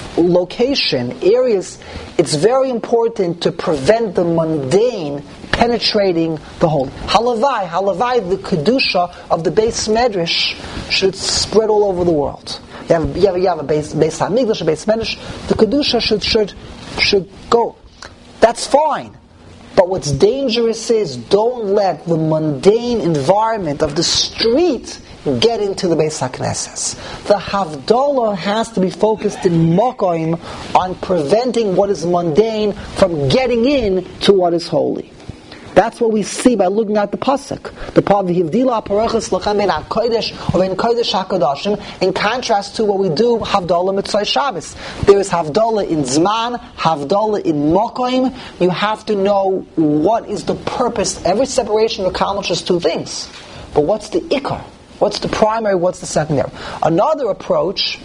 Speaker 1: location, areas, it's very important to prevent the mundane penetrating the whole. Halavai, halavai, the kedusha of the Beis Medrash should spread all over the world. You have, you have, you have a Beis Hamikdash, a Beis Medrash. The kedusha should should should go. That's fine. But what's dangerous is don't let the mundane environment of the street get into the Beis HaKnesses. The Havdalah has to be focused in Mokoim on preventing what is mundane from getting in to what is holy. That's what we see by looking at the pasuk. The Pavihivdila Parachas Lachem Ben HaKodesh or Ben Kodesh HaKadoshim, in contrast to what we do Havdalah Mitzvah Shabbos. There is Havdalah in Zman, Havdalah in Mokoim. You have to know what is the purpose. Every separation accomplishes two things. But what's the Ikar? What's the primary, what's the secondary? Another approach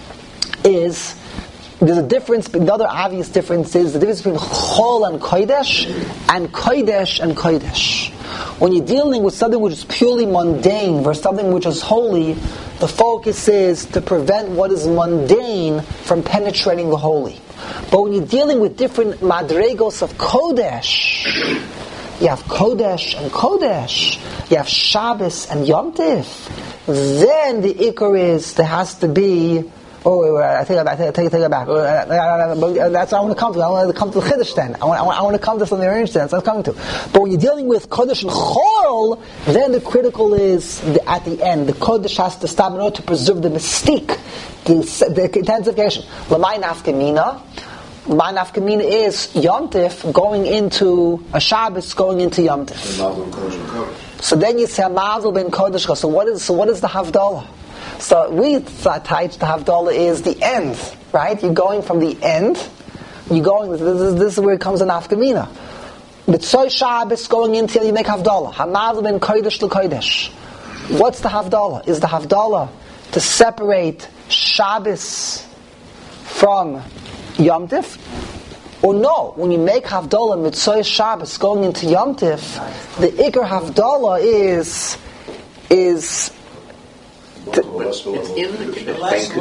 Speaker 1: is, there's a difference, the other obvious difference is the difference between Chol and Kodesh, and Kodesh and Kodesh. When you're dealing with something which is purely mundane versus something which is holy, the focus is to prevent what is mundane from penetrating the holy. But when you're dealing with different madregos of Kodesh, you have Kodesh and Kodesh, you have Shabbos and Yom Tif, then the Ikar is there has to be Oh, wait, wait, I take it back. I take, take it back. That's what I want to come to. I want to come to the Chiddush then. I want, I want, I want to come to something arranged then. That's what I'm coming to. But when you're dealing with Kodesh and Chol, then the critical is the, at the end. The Kodesh has to stop in order to preserve the mystique, the, the intensification. L'may nafkamina. L'may nafkamina is Yom Tif going into a Shabbos, going into Yom Tif. So then you say Mazel ben Kodesh. So what is so what is the Havdalah? So we teach the Havdalah is the end, right? You're going from the end. You're going. This is, this is where it comes in Nafkamina. Mitzoy Shabbos going into you make Havdalah. Hamazel ben Kodesh l'Kodesh. What's the Havdalah? Is the Havdalah to separate Shabbos from Yom Tif? Or no, when you make Havdalah Mitzoy Shabbos going into Yom Tif, the Iker Havdalah is is
Speaker 5: It's in the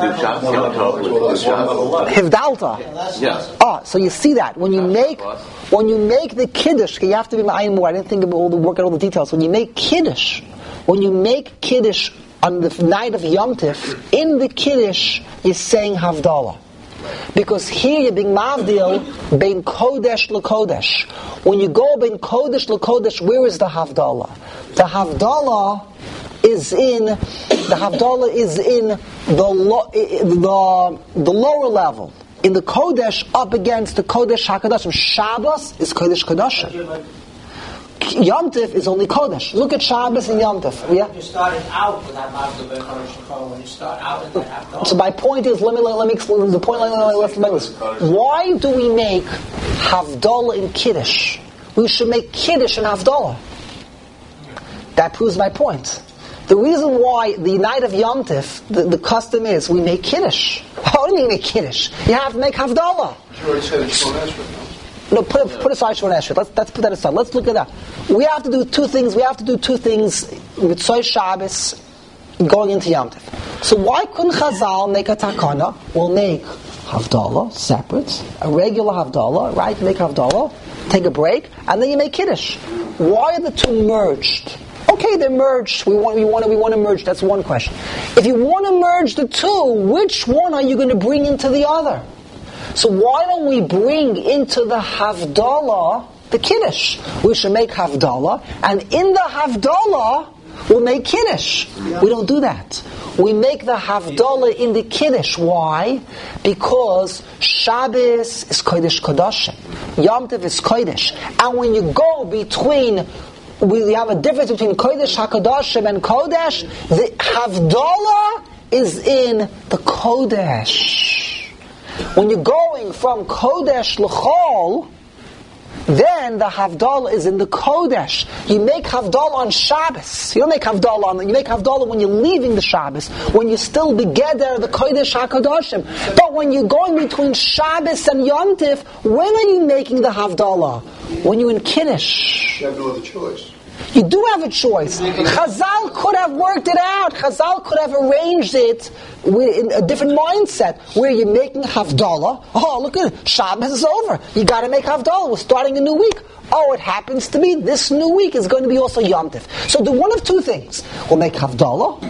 Speaker 1: Hivdalta.
Speaker 5: Yeah.
Speaker 1: Ah, so you see that when you make when you make the kiddush, you have to be ma'ayin more. I didn't think of all the work out all the details. When you make kiddush, when you make kiddush on the night of Yom Tif, in the kiddush you're saying Havdalah. Because here you're being mavdil bein kodesh l'kodesh. When you go bein kodesh l'kodesh, where is the Havdalah? The Havdalah is in the Havdalah is in the lo, the the lower level, in the Kodesh up against the Kodesh HaKadoshim. Shabbos is Kodesh Kadoshim. Yom Tif is only Kodesh. Look at Shabbos and Yom Tif. Yeah?
Speaker 4: You started out with that Mazel ben Kodesh l'Kol. When you start out with that Havdalah.
Speaker 1: So my point is, let me let, let me explain the point. Let me, let me, let me, let me, why do we make Havdalah in Kiddush? We should make Kiddush in Havdalah. That proves my point. The reason why the night of Yom Tif, the, the custom is we make Kiddush. How do you make Kiddush? You have to make Havdalah.
Speaker 3: You already said it's Shon Esrei, no?
Speaker 1: No, put, put aside Shon Esrei. Let's, let's put that aside. Let's look at that. We have to do two things. We have to do two things with Mitzoy Shabbos going into Yom Tif. So why couldn't Chazal make a takana? We'll make Havdalah separate, a regular Havdalah, right? Make Havdalah, take a break, and then you make Kiddush. Why are the two merged? Okay, they're merged. We want, we want, to, we want to merge. That's one question. If you want to merge the two, which one are you going to bring into the other? So why don't we bring into the Havdalah the Kiddush? We should make Havdalah, and in the Havdalah we'll make Kiddush. We don't do that. We make the Havdalah in the Kiddush. Why? Because Shabbos is Kodesh Kodashim. Yom Tov is Kodesh. And when you go between, we have a difference between Kodesh HaKodashim and Kodesh. The Havdalah is in the Kodesh. When you're going from Kodesh L'chol, then the Havdalah is in the Kodesh. You make Havdalah on Shabbos. You don't make Havdalah on, you make Havdalah when you're leaving the Shabbos, when you still begeder the Kodesh HaKadoshim. But when you're going between Shabbos and Yom Tif, when are you making the Havdalah? When you're in Kiddush.
Speaker 3: You have no other choice.
Speaker 1: You do have a choice. Chazal could have worked it out. Chazal could have arranged it in a different mindset, where you're making Havdalah. Oh, look at it. Shabbos is over. You got to make Havdalah. We're starting a new week. Oh, it happens to be this new week is going to be also Yom Tif. So do one of two things. We'll make Havdalah,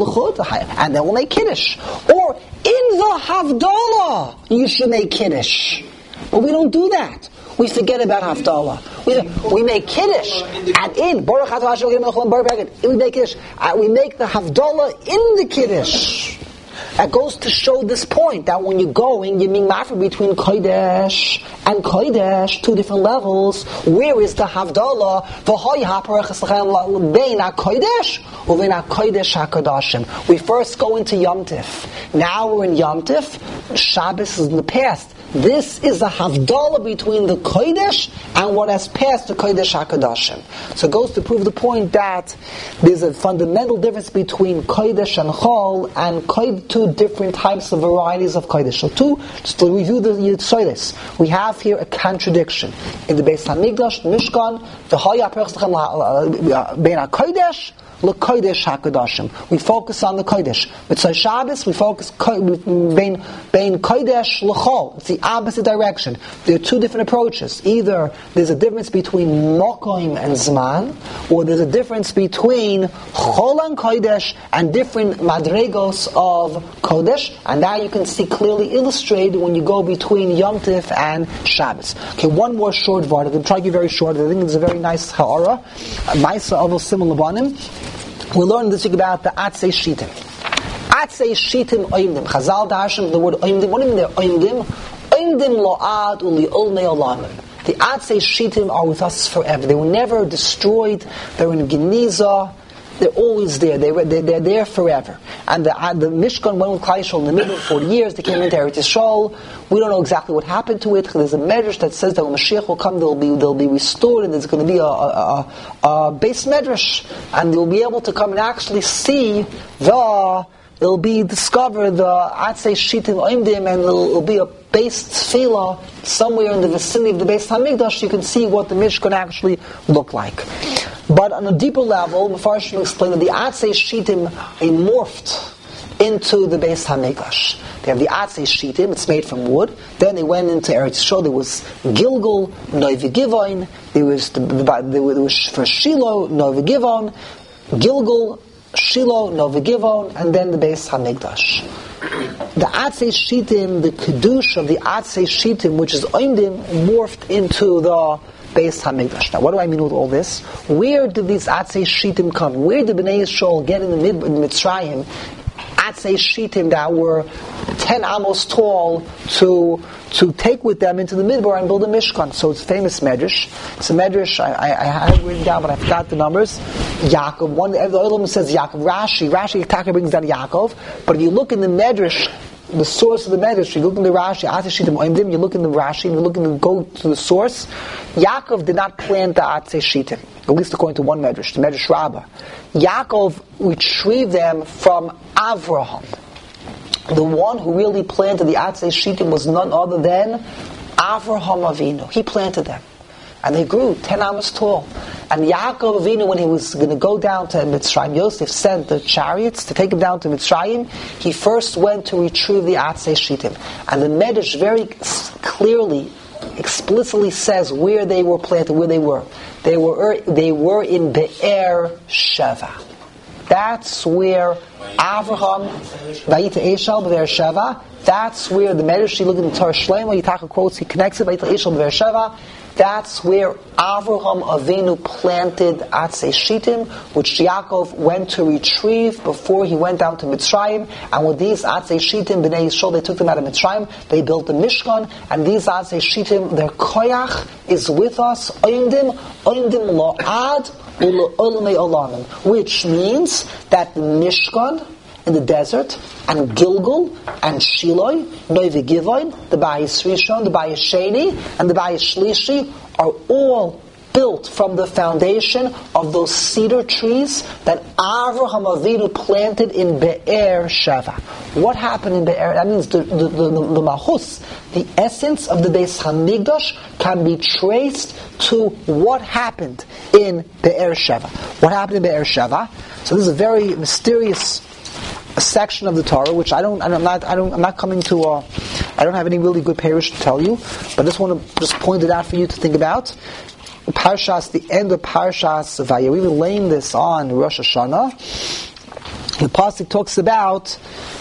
Speaker 1: and then we'll make Kiddush. Or in the Havdalah, you should make Kiddush. But we don't do that. We forget about Havdalah. We, we make Kiddush, and in Baruch Atah Hashem Baruch Hashem, we make Kiddush. Uh, we make the Havdalah in the Kiddush. That goes to show this point that when you're going, you're being mafra between Kodesh and Kodesh, two different levels. Where is the Havdalah? We first go into Yom Tif. Now we're in Yom Tif. Shabbos is in the past. This is a Havdalah between the Kodesh and what has passed the Kodesh HaKadoshim. So it goes to prove the point that there's a fundamental difference between Kodesh and Chol, and Kodesh, two different types of varieties of Kodesh. So two, just to review the Yitzodes, we have here a contradiction. In the Beis HaMikdash, Mishkan, the Haya Perch Bein HaKodesh, l'kodesh hakadashim. We focus on the kodesh. Mitzvah Shabbos, we focus bein bein kodesh l'chol. It's the opposite direction. There are two different approaches. Either there's a difference between mokoim and zman, or there's a difference between chol and kodesh and different madregos of kodesh. And now you can see clearly illustrated when you go between Yom Tif and Shabbos. Okay, one more short word. I'm going to try to be very short. I think it's a very nice ha'ara. Maisa avos simul labanim. We learned this week about the Atzei Shitim. Atzei Shitim oimdim. Chazal darshan the word oimdim. What do you mean they're oimdim? Oimdim lo'ad uli olmei olamim. The Atzei Shitim are with us forever. They were never destroyed. They're in Geniza. They're always there. They were, they're, they're there forever. And the, uh, the Mishkan went with Klal Yisrael in the middle of forty years. They came into Eretz Yisrael. We don't know exactly what happened to it. There's a medrash that says that when Mashiach will come, they'll be they'll be restored, and there's going to be a, a, a, a base medrash, and they'll be able to come and actually see the. It'll be discovered the Atzei Shitim Oimdim, and it'll, it'll be a base tefillah somewhere in the vicinity of the Beis Hamikdash. You can see what the Mishkan actually looked like. But on a deeper level, Mefarshim explain that the Atzei Shitim morphed into the Beis Hamikdash. They have the Atzei Shitim, it's made from wood. Then they went into Eretz Yisrael. There was Gilgal, Novi Givon. There was the, the, there was for Shiloh, Novi Givon, Gilgal, Shiloh, Novi Givon, and then the Beis Hamikdash. The Atzei Shitim, the Kedush of the Atzei Shitim, which is Oimdim, morphed into the Beis Hamikdash. Now, what do I mean with all this? Where did these Atzei Shitim come? Where did Bnei Yisrael get in the mid in Mitzrayim Atzei Shitim that were ten amos tall to to take with them into the Midbar and build a Mishkan? So it's a famous medrash. It's a medrash I, I, I had it written down, but I forgot the numbers. Yaakov. One the other says Yaakov. Rashi. Rashi Taka brings down Yaakov. But if you look in the medrash, the source of the medrash, you look in the Rashi, Atzei Shitim Oimdim, you look in the Rashi, and you look in the, go to the source. Yaakov did not plant the Atzei Shitim, at least according to one medrash, the Medrash Rabbah. Yaakov retrieved them from Avraham. The one who really planted the Atzei Shitim was none other than Avraham Avinu. He planted them. And they grew ten amos tall. And Yaakov Avinu, when he was going to go down to Mitzrayim, Yosef sent the chariots to take him down to Mitzrayim. He first went to retrieve the Atzei Shitim. And the Medrash very clearly, explicitly says where they were planted, where they were. They were they were in Be'er Sheva. That's where Avraham, Vayita Eshal Be'er Sheva. That's where the Medrash, you look at the Torah Shlomo, Yitaka quotes, he connects it, Vayita Eshal Be'er Sheva. That's where Avraham Avinu planted Atzei Shitim, which Yaakov went to retrieve before he went down to Mitzrayim. And with these Atzei Shitim, Bnei Yisrael, they took them out of Mitzrayim, they built the Mishkan, and these Atzei Shitim, their koyach is with us, oimdim, oimdim lo'ad u'le'olmei olamim, which means that the Mishkan in the desert, and Gilgal, and Shiloh, Novi Givon, the Bayis Rishon, the Bayis Sheni, and the Bayis Shlishi are all built from the foundation of those cedar trees that Avraham Avinu planted in Be'er Sheva. What happened in Be'er? That means the, the, the, the Mahus, the essence of the Beis Hamikdash, can be traced to what happened in Be'er Sheva. What happened in Be'er Sheva? So this is a very mysterious a section of the Torah, which I don't, I'm not, I don't, I'm not coming to. Uh, I don't have any really good parish to tell you, but I just want to just point it out for you to think about. Parshas, the end of Parshas Vayera, we were laying this on Rosh Hashanah. The pasuk talks about.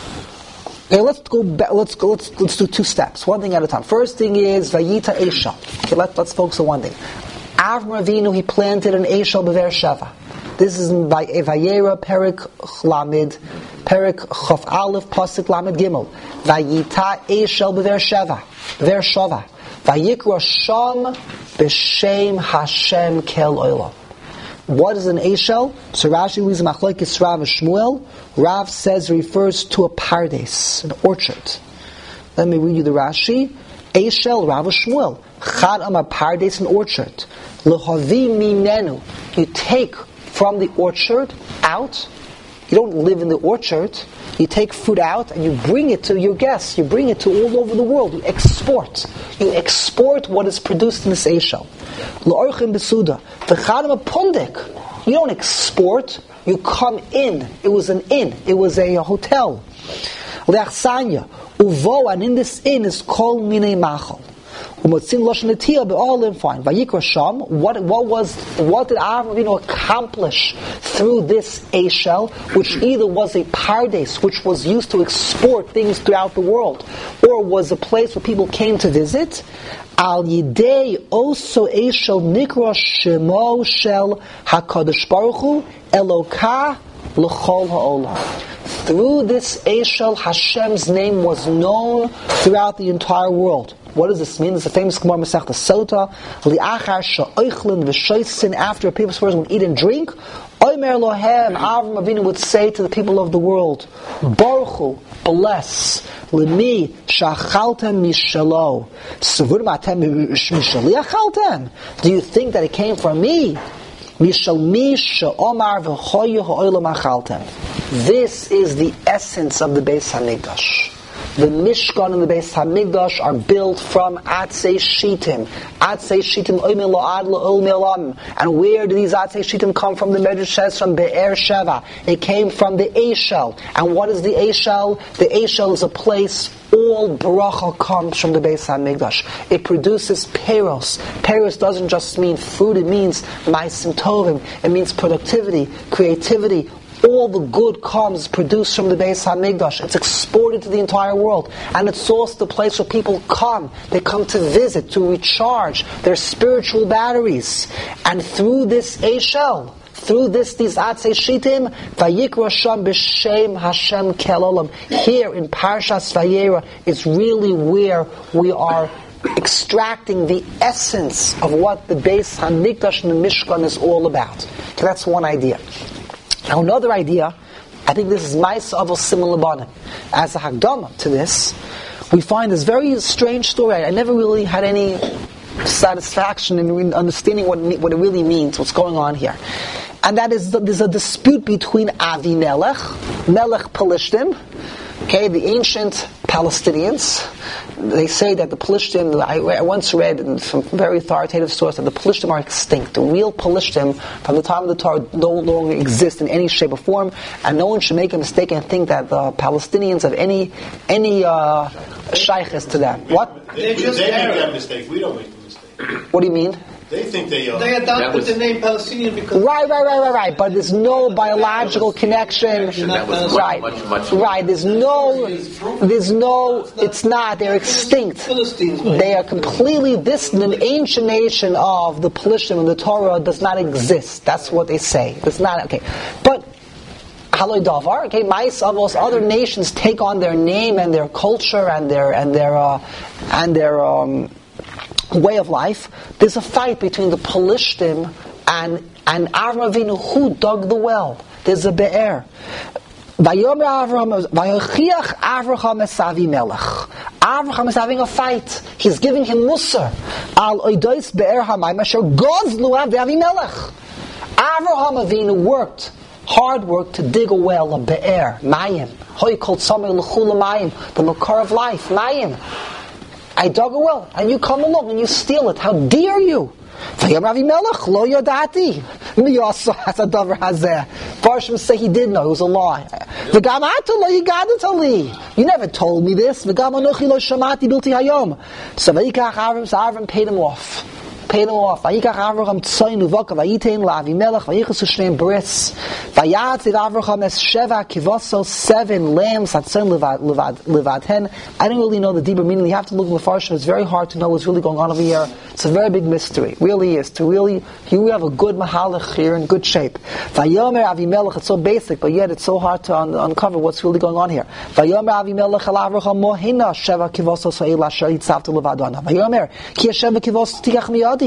Speaker 1: Okay, let's go. Back, let's go. Let's let's do two steps, one thing at a time. First thing is Vayita Eshal. Okay, let, let's focus on one thing. Avram Avinu, he planted an Eshal Be'er Sheva. This is in Vayera Perik Chlamid, Perik Chof Aleph Pasuk Lamed Gimel. Vayita Eshel Be'er Sheva, Be'er Shova. Vayikra Sham B'Shem Hashem Kel Olam. What is an Eshel? So Rashi reads Machlokes Rav and Shmuel. Rav says refers to a pardes, an orchard. Let me read you the Rashi. Eshel Rav and Shmuel. Chad Amar pardes, an orchard. Lehavi Minenu. You take from the orchard out. You don't live in the orchard. You take food out and you bring it to your guests. You bring it to all over the world. You export. You export what is produced in this Eshel. L'orchim besuda. V'chadam pundik. You don't export, you come in. It was an inn, it was a, a hotel. Le'achsanya, uvo, and in this inn is kol minei machal. Umotzin loshen netiyah be'olim, fine. Vayikra sham, what, what was, what did Avraham Avinu accomplish through this Eshel, which either was a pardes, which was used to export things throughout the world, or was a place where people came to visit? Al yidei also Eshel nikra shemo shel HaKadosh Baruch Hu Elokah l'chol ha'olam. Through this Eshel, Hashem's name was known throughout the entire world. What does this mean? It's a famous Gemara Masechta Sota. Li'achar she'oichlin v'shoisin, after a people's person would eat and drink, Omer lohem, Avraham Avinu would say to the people of the world, Baruch Hu, bless, Lemi shachaltem mishalo, Savur matem mishali achaltem. Do you think that it came from me? Mishal mi she'omar v'choyu ha'olam achaltem. This is the essence of the Beis HaMikdash. The Mishkan and the Beis HaMikdash are built from Atzei Shittim. Atzei Shittim oimil lo'ad lo'ol me'olam. And where do these Atzei Shittim come from? The Medrash says from Be'er Sheva. It came from the Eshel. And what is the Eshel? The Eshel is a place all bracha comes from the Beis HaMikdash. It produces peros. Peros doesn't just mean food, it means ma'asim tovim. It means productivity, creativity. All the good comes produced from the Beis HaMikdash. It's exported to the entire world. And it's also the place where people come. They come to visit, to recharge their spiritual batteries. And through this Eshel, through this, these Atzei Shittim, Vayikra Sham B'Shem Hashem Kelolam. Here in Parshas Vayera is really where we are extracting the essence of what the Beis HaMikdash and the Mishkan is all about. So that's one idea. Now another idea, I think this is Ma'aseh Avos Siman Labanim. As a Hagdama to this, we find this very strange story. I never really had any satisfaction in understanding what it, what it really means, what's going on here. And that is, there's a dispute between Avimelech, Melech Pelishtim, okay, the ancient Palestinians. They say that the Pelishtim, I, I once read in some very authoritative source that the Pelishtim are extinct. The real Pelishtim from the time of the Torah no longer exist in any shape or form, and no one should make a mistake and think that the Palestinians have any any uh, shaykhs to them. What?
Speaker 6: They, they make that mistake. We don't make the mistake.
Speaker 1: What do you mean?
Speaker 6: They think they are.
Speaker 4: They adopted
Speaker 5: was,
Speaker 4: the name Palestinian because...
Speaker 1: Right, right, right, right, right. But there's no biological connection.
Speaker 5: That was
Speaker 1: Right,
Speaker 5: much, much,
Speaker 1: right. There's no, there's no, it's not, they're extinct.
Speaker 4: Philistines.
Speaker 1: They are completely, this, the ancient nation of the Pelishtim and the Torah does not exist. That's what they say. It's not, okay. But, Haloi Davar, okay, Ma'aseh Avos, other nations take on their name and their culture and their, and their, uh, and their, um, way of life. There's a fight between the Pelishtim and and Avraham Avinu, who dug the well. There's a be'er. Vayomer Avraham, Vayochiach Avraham es Avimelech. Avraham is having a fight. He's giving him Musar. Al oidois be'er hamayim asher gozlu av Avimelech. Avraham Avinu worked, hard work to dig a well, a be'er, mayim. Hoy called Samir l'chula mayim, the makar of life, mayim. I dug a well, and you come along and you steal it. How dare you? Vayam Avimelech lo yodati. Miyasa hasadavar hazeh. Farshim say he did know, it was a lie. V'gam atu lo yigadatali. You never told me this. V'gam anochi lo shamati bilti hayom. So vayikach Avram, so Avram paid him off. Paid him off. Vayikach Avraham tzoyin uvaka vayitein la'Avimelech vayichas u'shneim bris. Vayatziv Avraham es sheva kivoso, seven lambs hatzoyin levadhen. I don't really know the deeper meaning. You have to look in the Farshim. It's very hard to know what's really going on over here. It's a very big mystery. It really is. To really, you have a good mahalach here in good shape. Vayomer Avimelech, it's so basic, but yet it's so hard to un- uncover what's really going on here. Vayomer Avimelech al Avraham mohina sheva kivoso so'il asher yitzavtu levadona. Vayomer ki sheva kivoso tikach miyadi.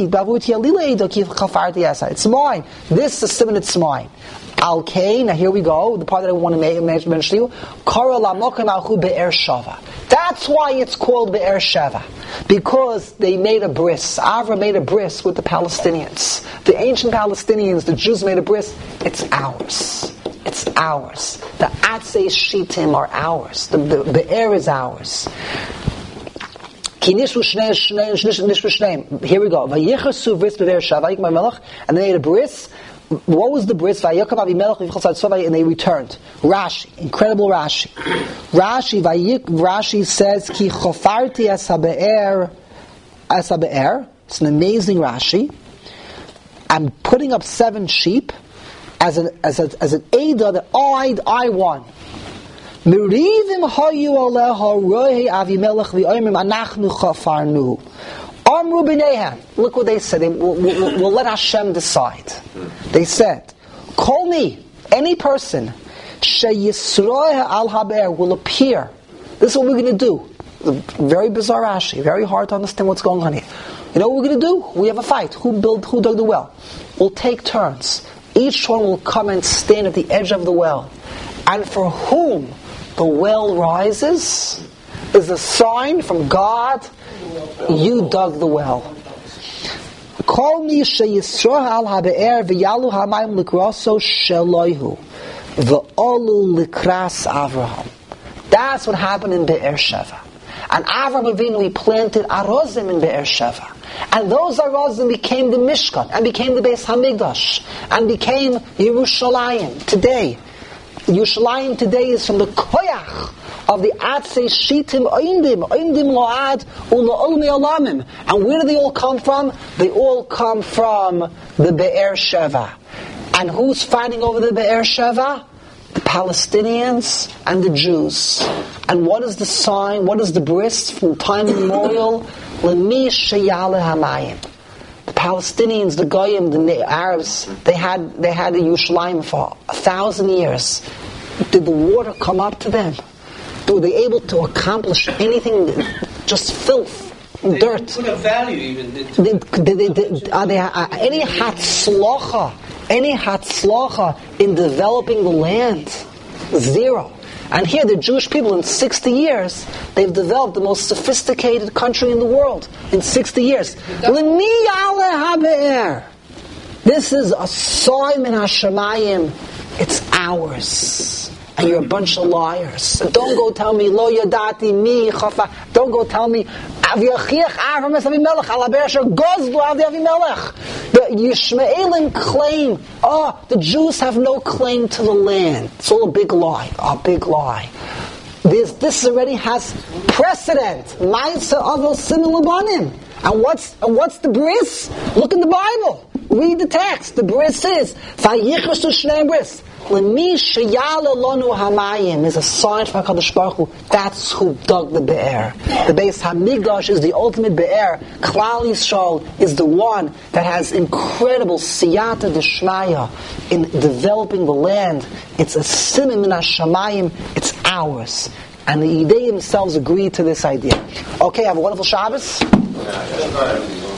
Speaker 1: It's mine. This is Simon, it's mine. Al-Kay, now here we go, the part that I want to make, mention to you. Kara lamokim alchu be'er shava. That's why it's called be'er shava. Because they made a bris. Avram made a bris with the Palestinians. The ancient Palestinians, the Jews made a bris. It's ours. It's ours. The Atzei Shittim are ours. The, the be'er is ours. Here we go. And they made a bris. what was the bris? Vayikam Avimelech v'yichal tzavay, and they returned. Rashi, incredible Rashi. Rashi, Vayik, Rashi says, Ki chofarti es habe'er, es habe'er. It's an amazing Rashi. I'm putting up seven sheep as an as a, as an Eidah that I I won. Merivim hayu aleha rohi Avimelech v'oimrim anachnu chafarnu. Amru b'neihem. Look what they said. They, we'll, we'll, we'll let Hashem decide. They said, call me, any person, sheyisroeh al haber will appear. This is what we're going to do. Very bizarre Rashi. Very hard to understand what's going on here. You know what we're going to do? We have a fight. Who built? Who dug the well? We'll take turns. Each one will come and stand at the edge of the well. And for whom the well rises is a sign from God, you dug the well. Call me sheyisroh al habe'er v'yalu hamayim likraso sheloihu v'olu likras Avraham. That's what happened in Be'er Sheva. And Avraham Avinu, he planted arozim in Be'er Sheva. And those arozim became the Mishkan, and became the Beis Hamikdash, and became Yerushalayim today. Yerushalayim today is from the koyach of the Atzei Shitim Oindim, Oindim Lo'ad U'La'olmi Olamim. And where do they all come from? They all come from the Be'er Sheva. And who's fighting over the Be'er Sheva? The Palestinians and the Jews. And what is the sign? What is the bris from time immemorial? L'mi sheyale hamayim. The Palestinians, the Goyim, the Arabs, they had they had a Yerushalayim for a thousand years. Did the water come up to them? Were they able to accomplish anything? Just filth,
Speaker 5: they
Speaker 1: dirt.
Speaker 5: Put a value even.
Speaker 1: Did, did, did, did, are there uh, any hatzlocha? Any hatzlocha in developing the land? Zero. And here the Jewish people in sixty years, they've developed the most sophisticated country in the world. In sixty years. L'mi ale habe'er. This is a sign min hashamayim. It's ours. And you're a bunch of liars. So don't go tell me, lo yadati mi chafa. Don't go tell me, Aviachiach Avram es Avimelech, alaber asher gozlu avdi Avimelech. The Yishmaelim claim, oh, the Jews have no claim to the land. It's all a big lie. A big lie. This, this already has precedent. Ma'aseh avos simin labanim. And what's and what's the bris? Look in the Bible. Read the text. The bris is Vayichrasu shnei bris. L'mi sheyale lonu hamayim is a sign from HaKadosh Baruch Hu. That's who dug the Be'er. The Beis Hamikdash is the ultimate Be'er. Klal Yisrael is the one that has incredible siyata d'shmaya in developing the land. It's a siman min hashamayim. It's ours. And the Yidei themselves agree to this idea. Okay, have a wonderful Shabbos.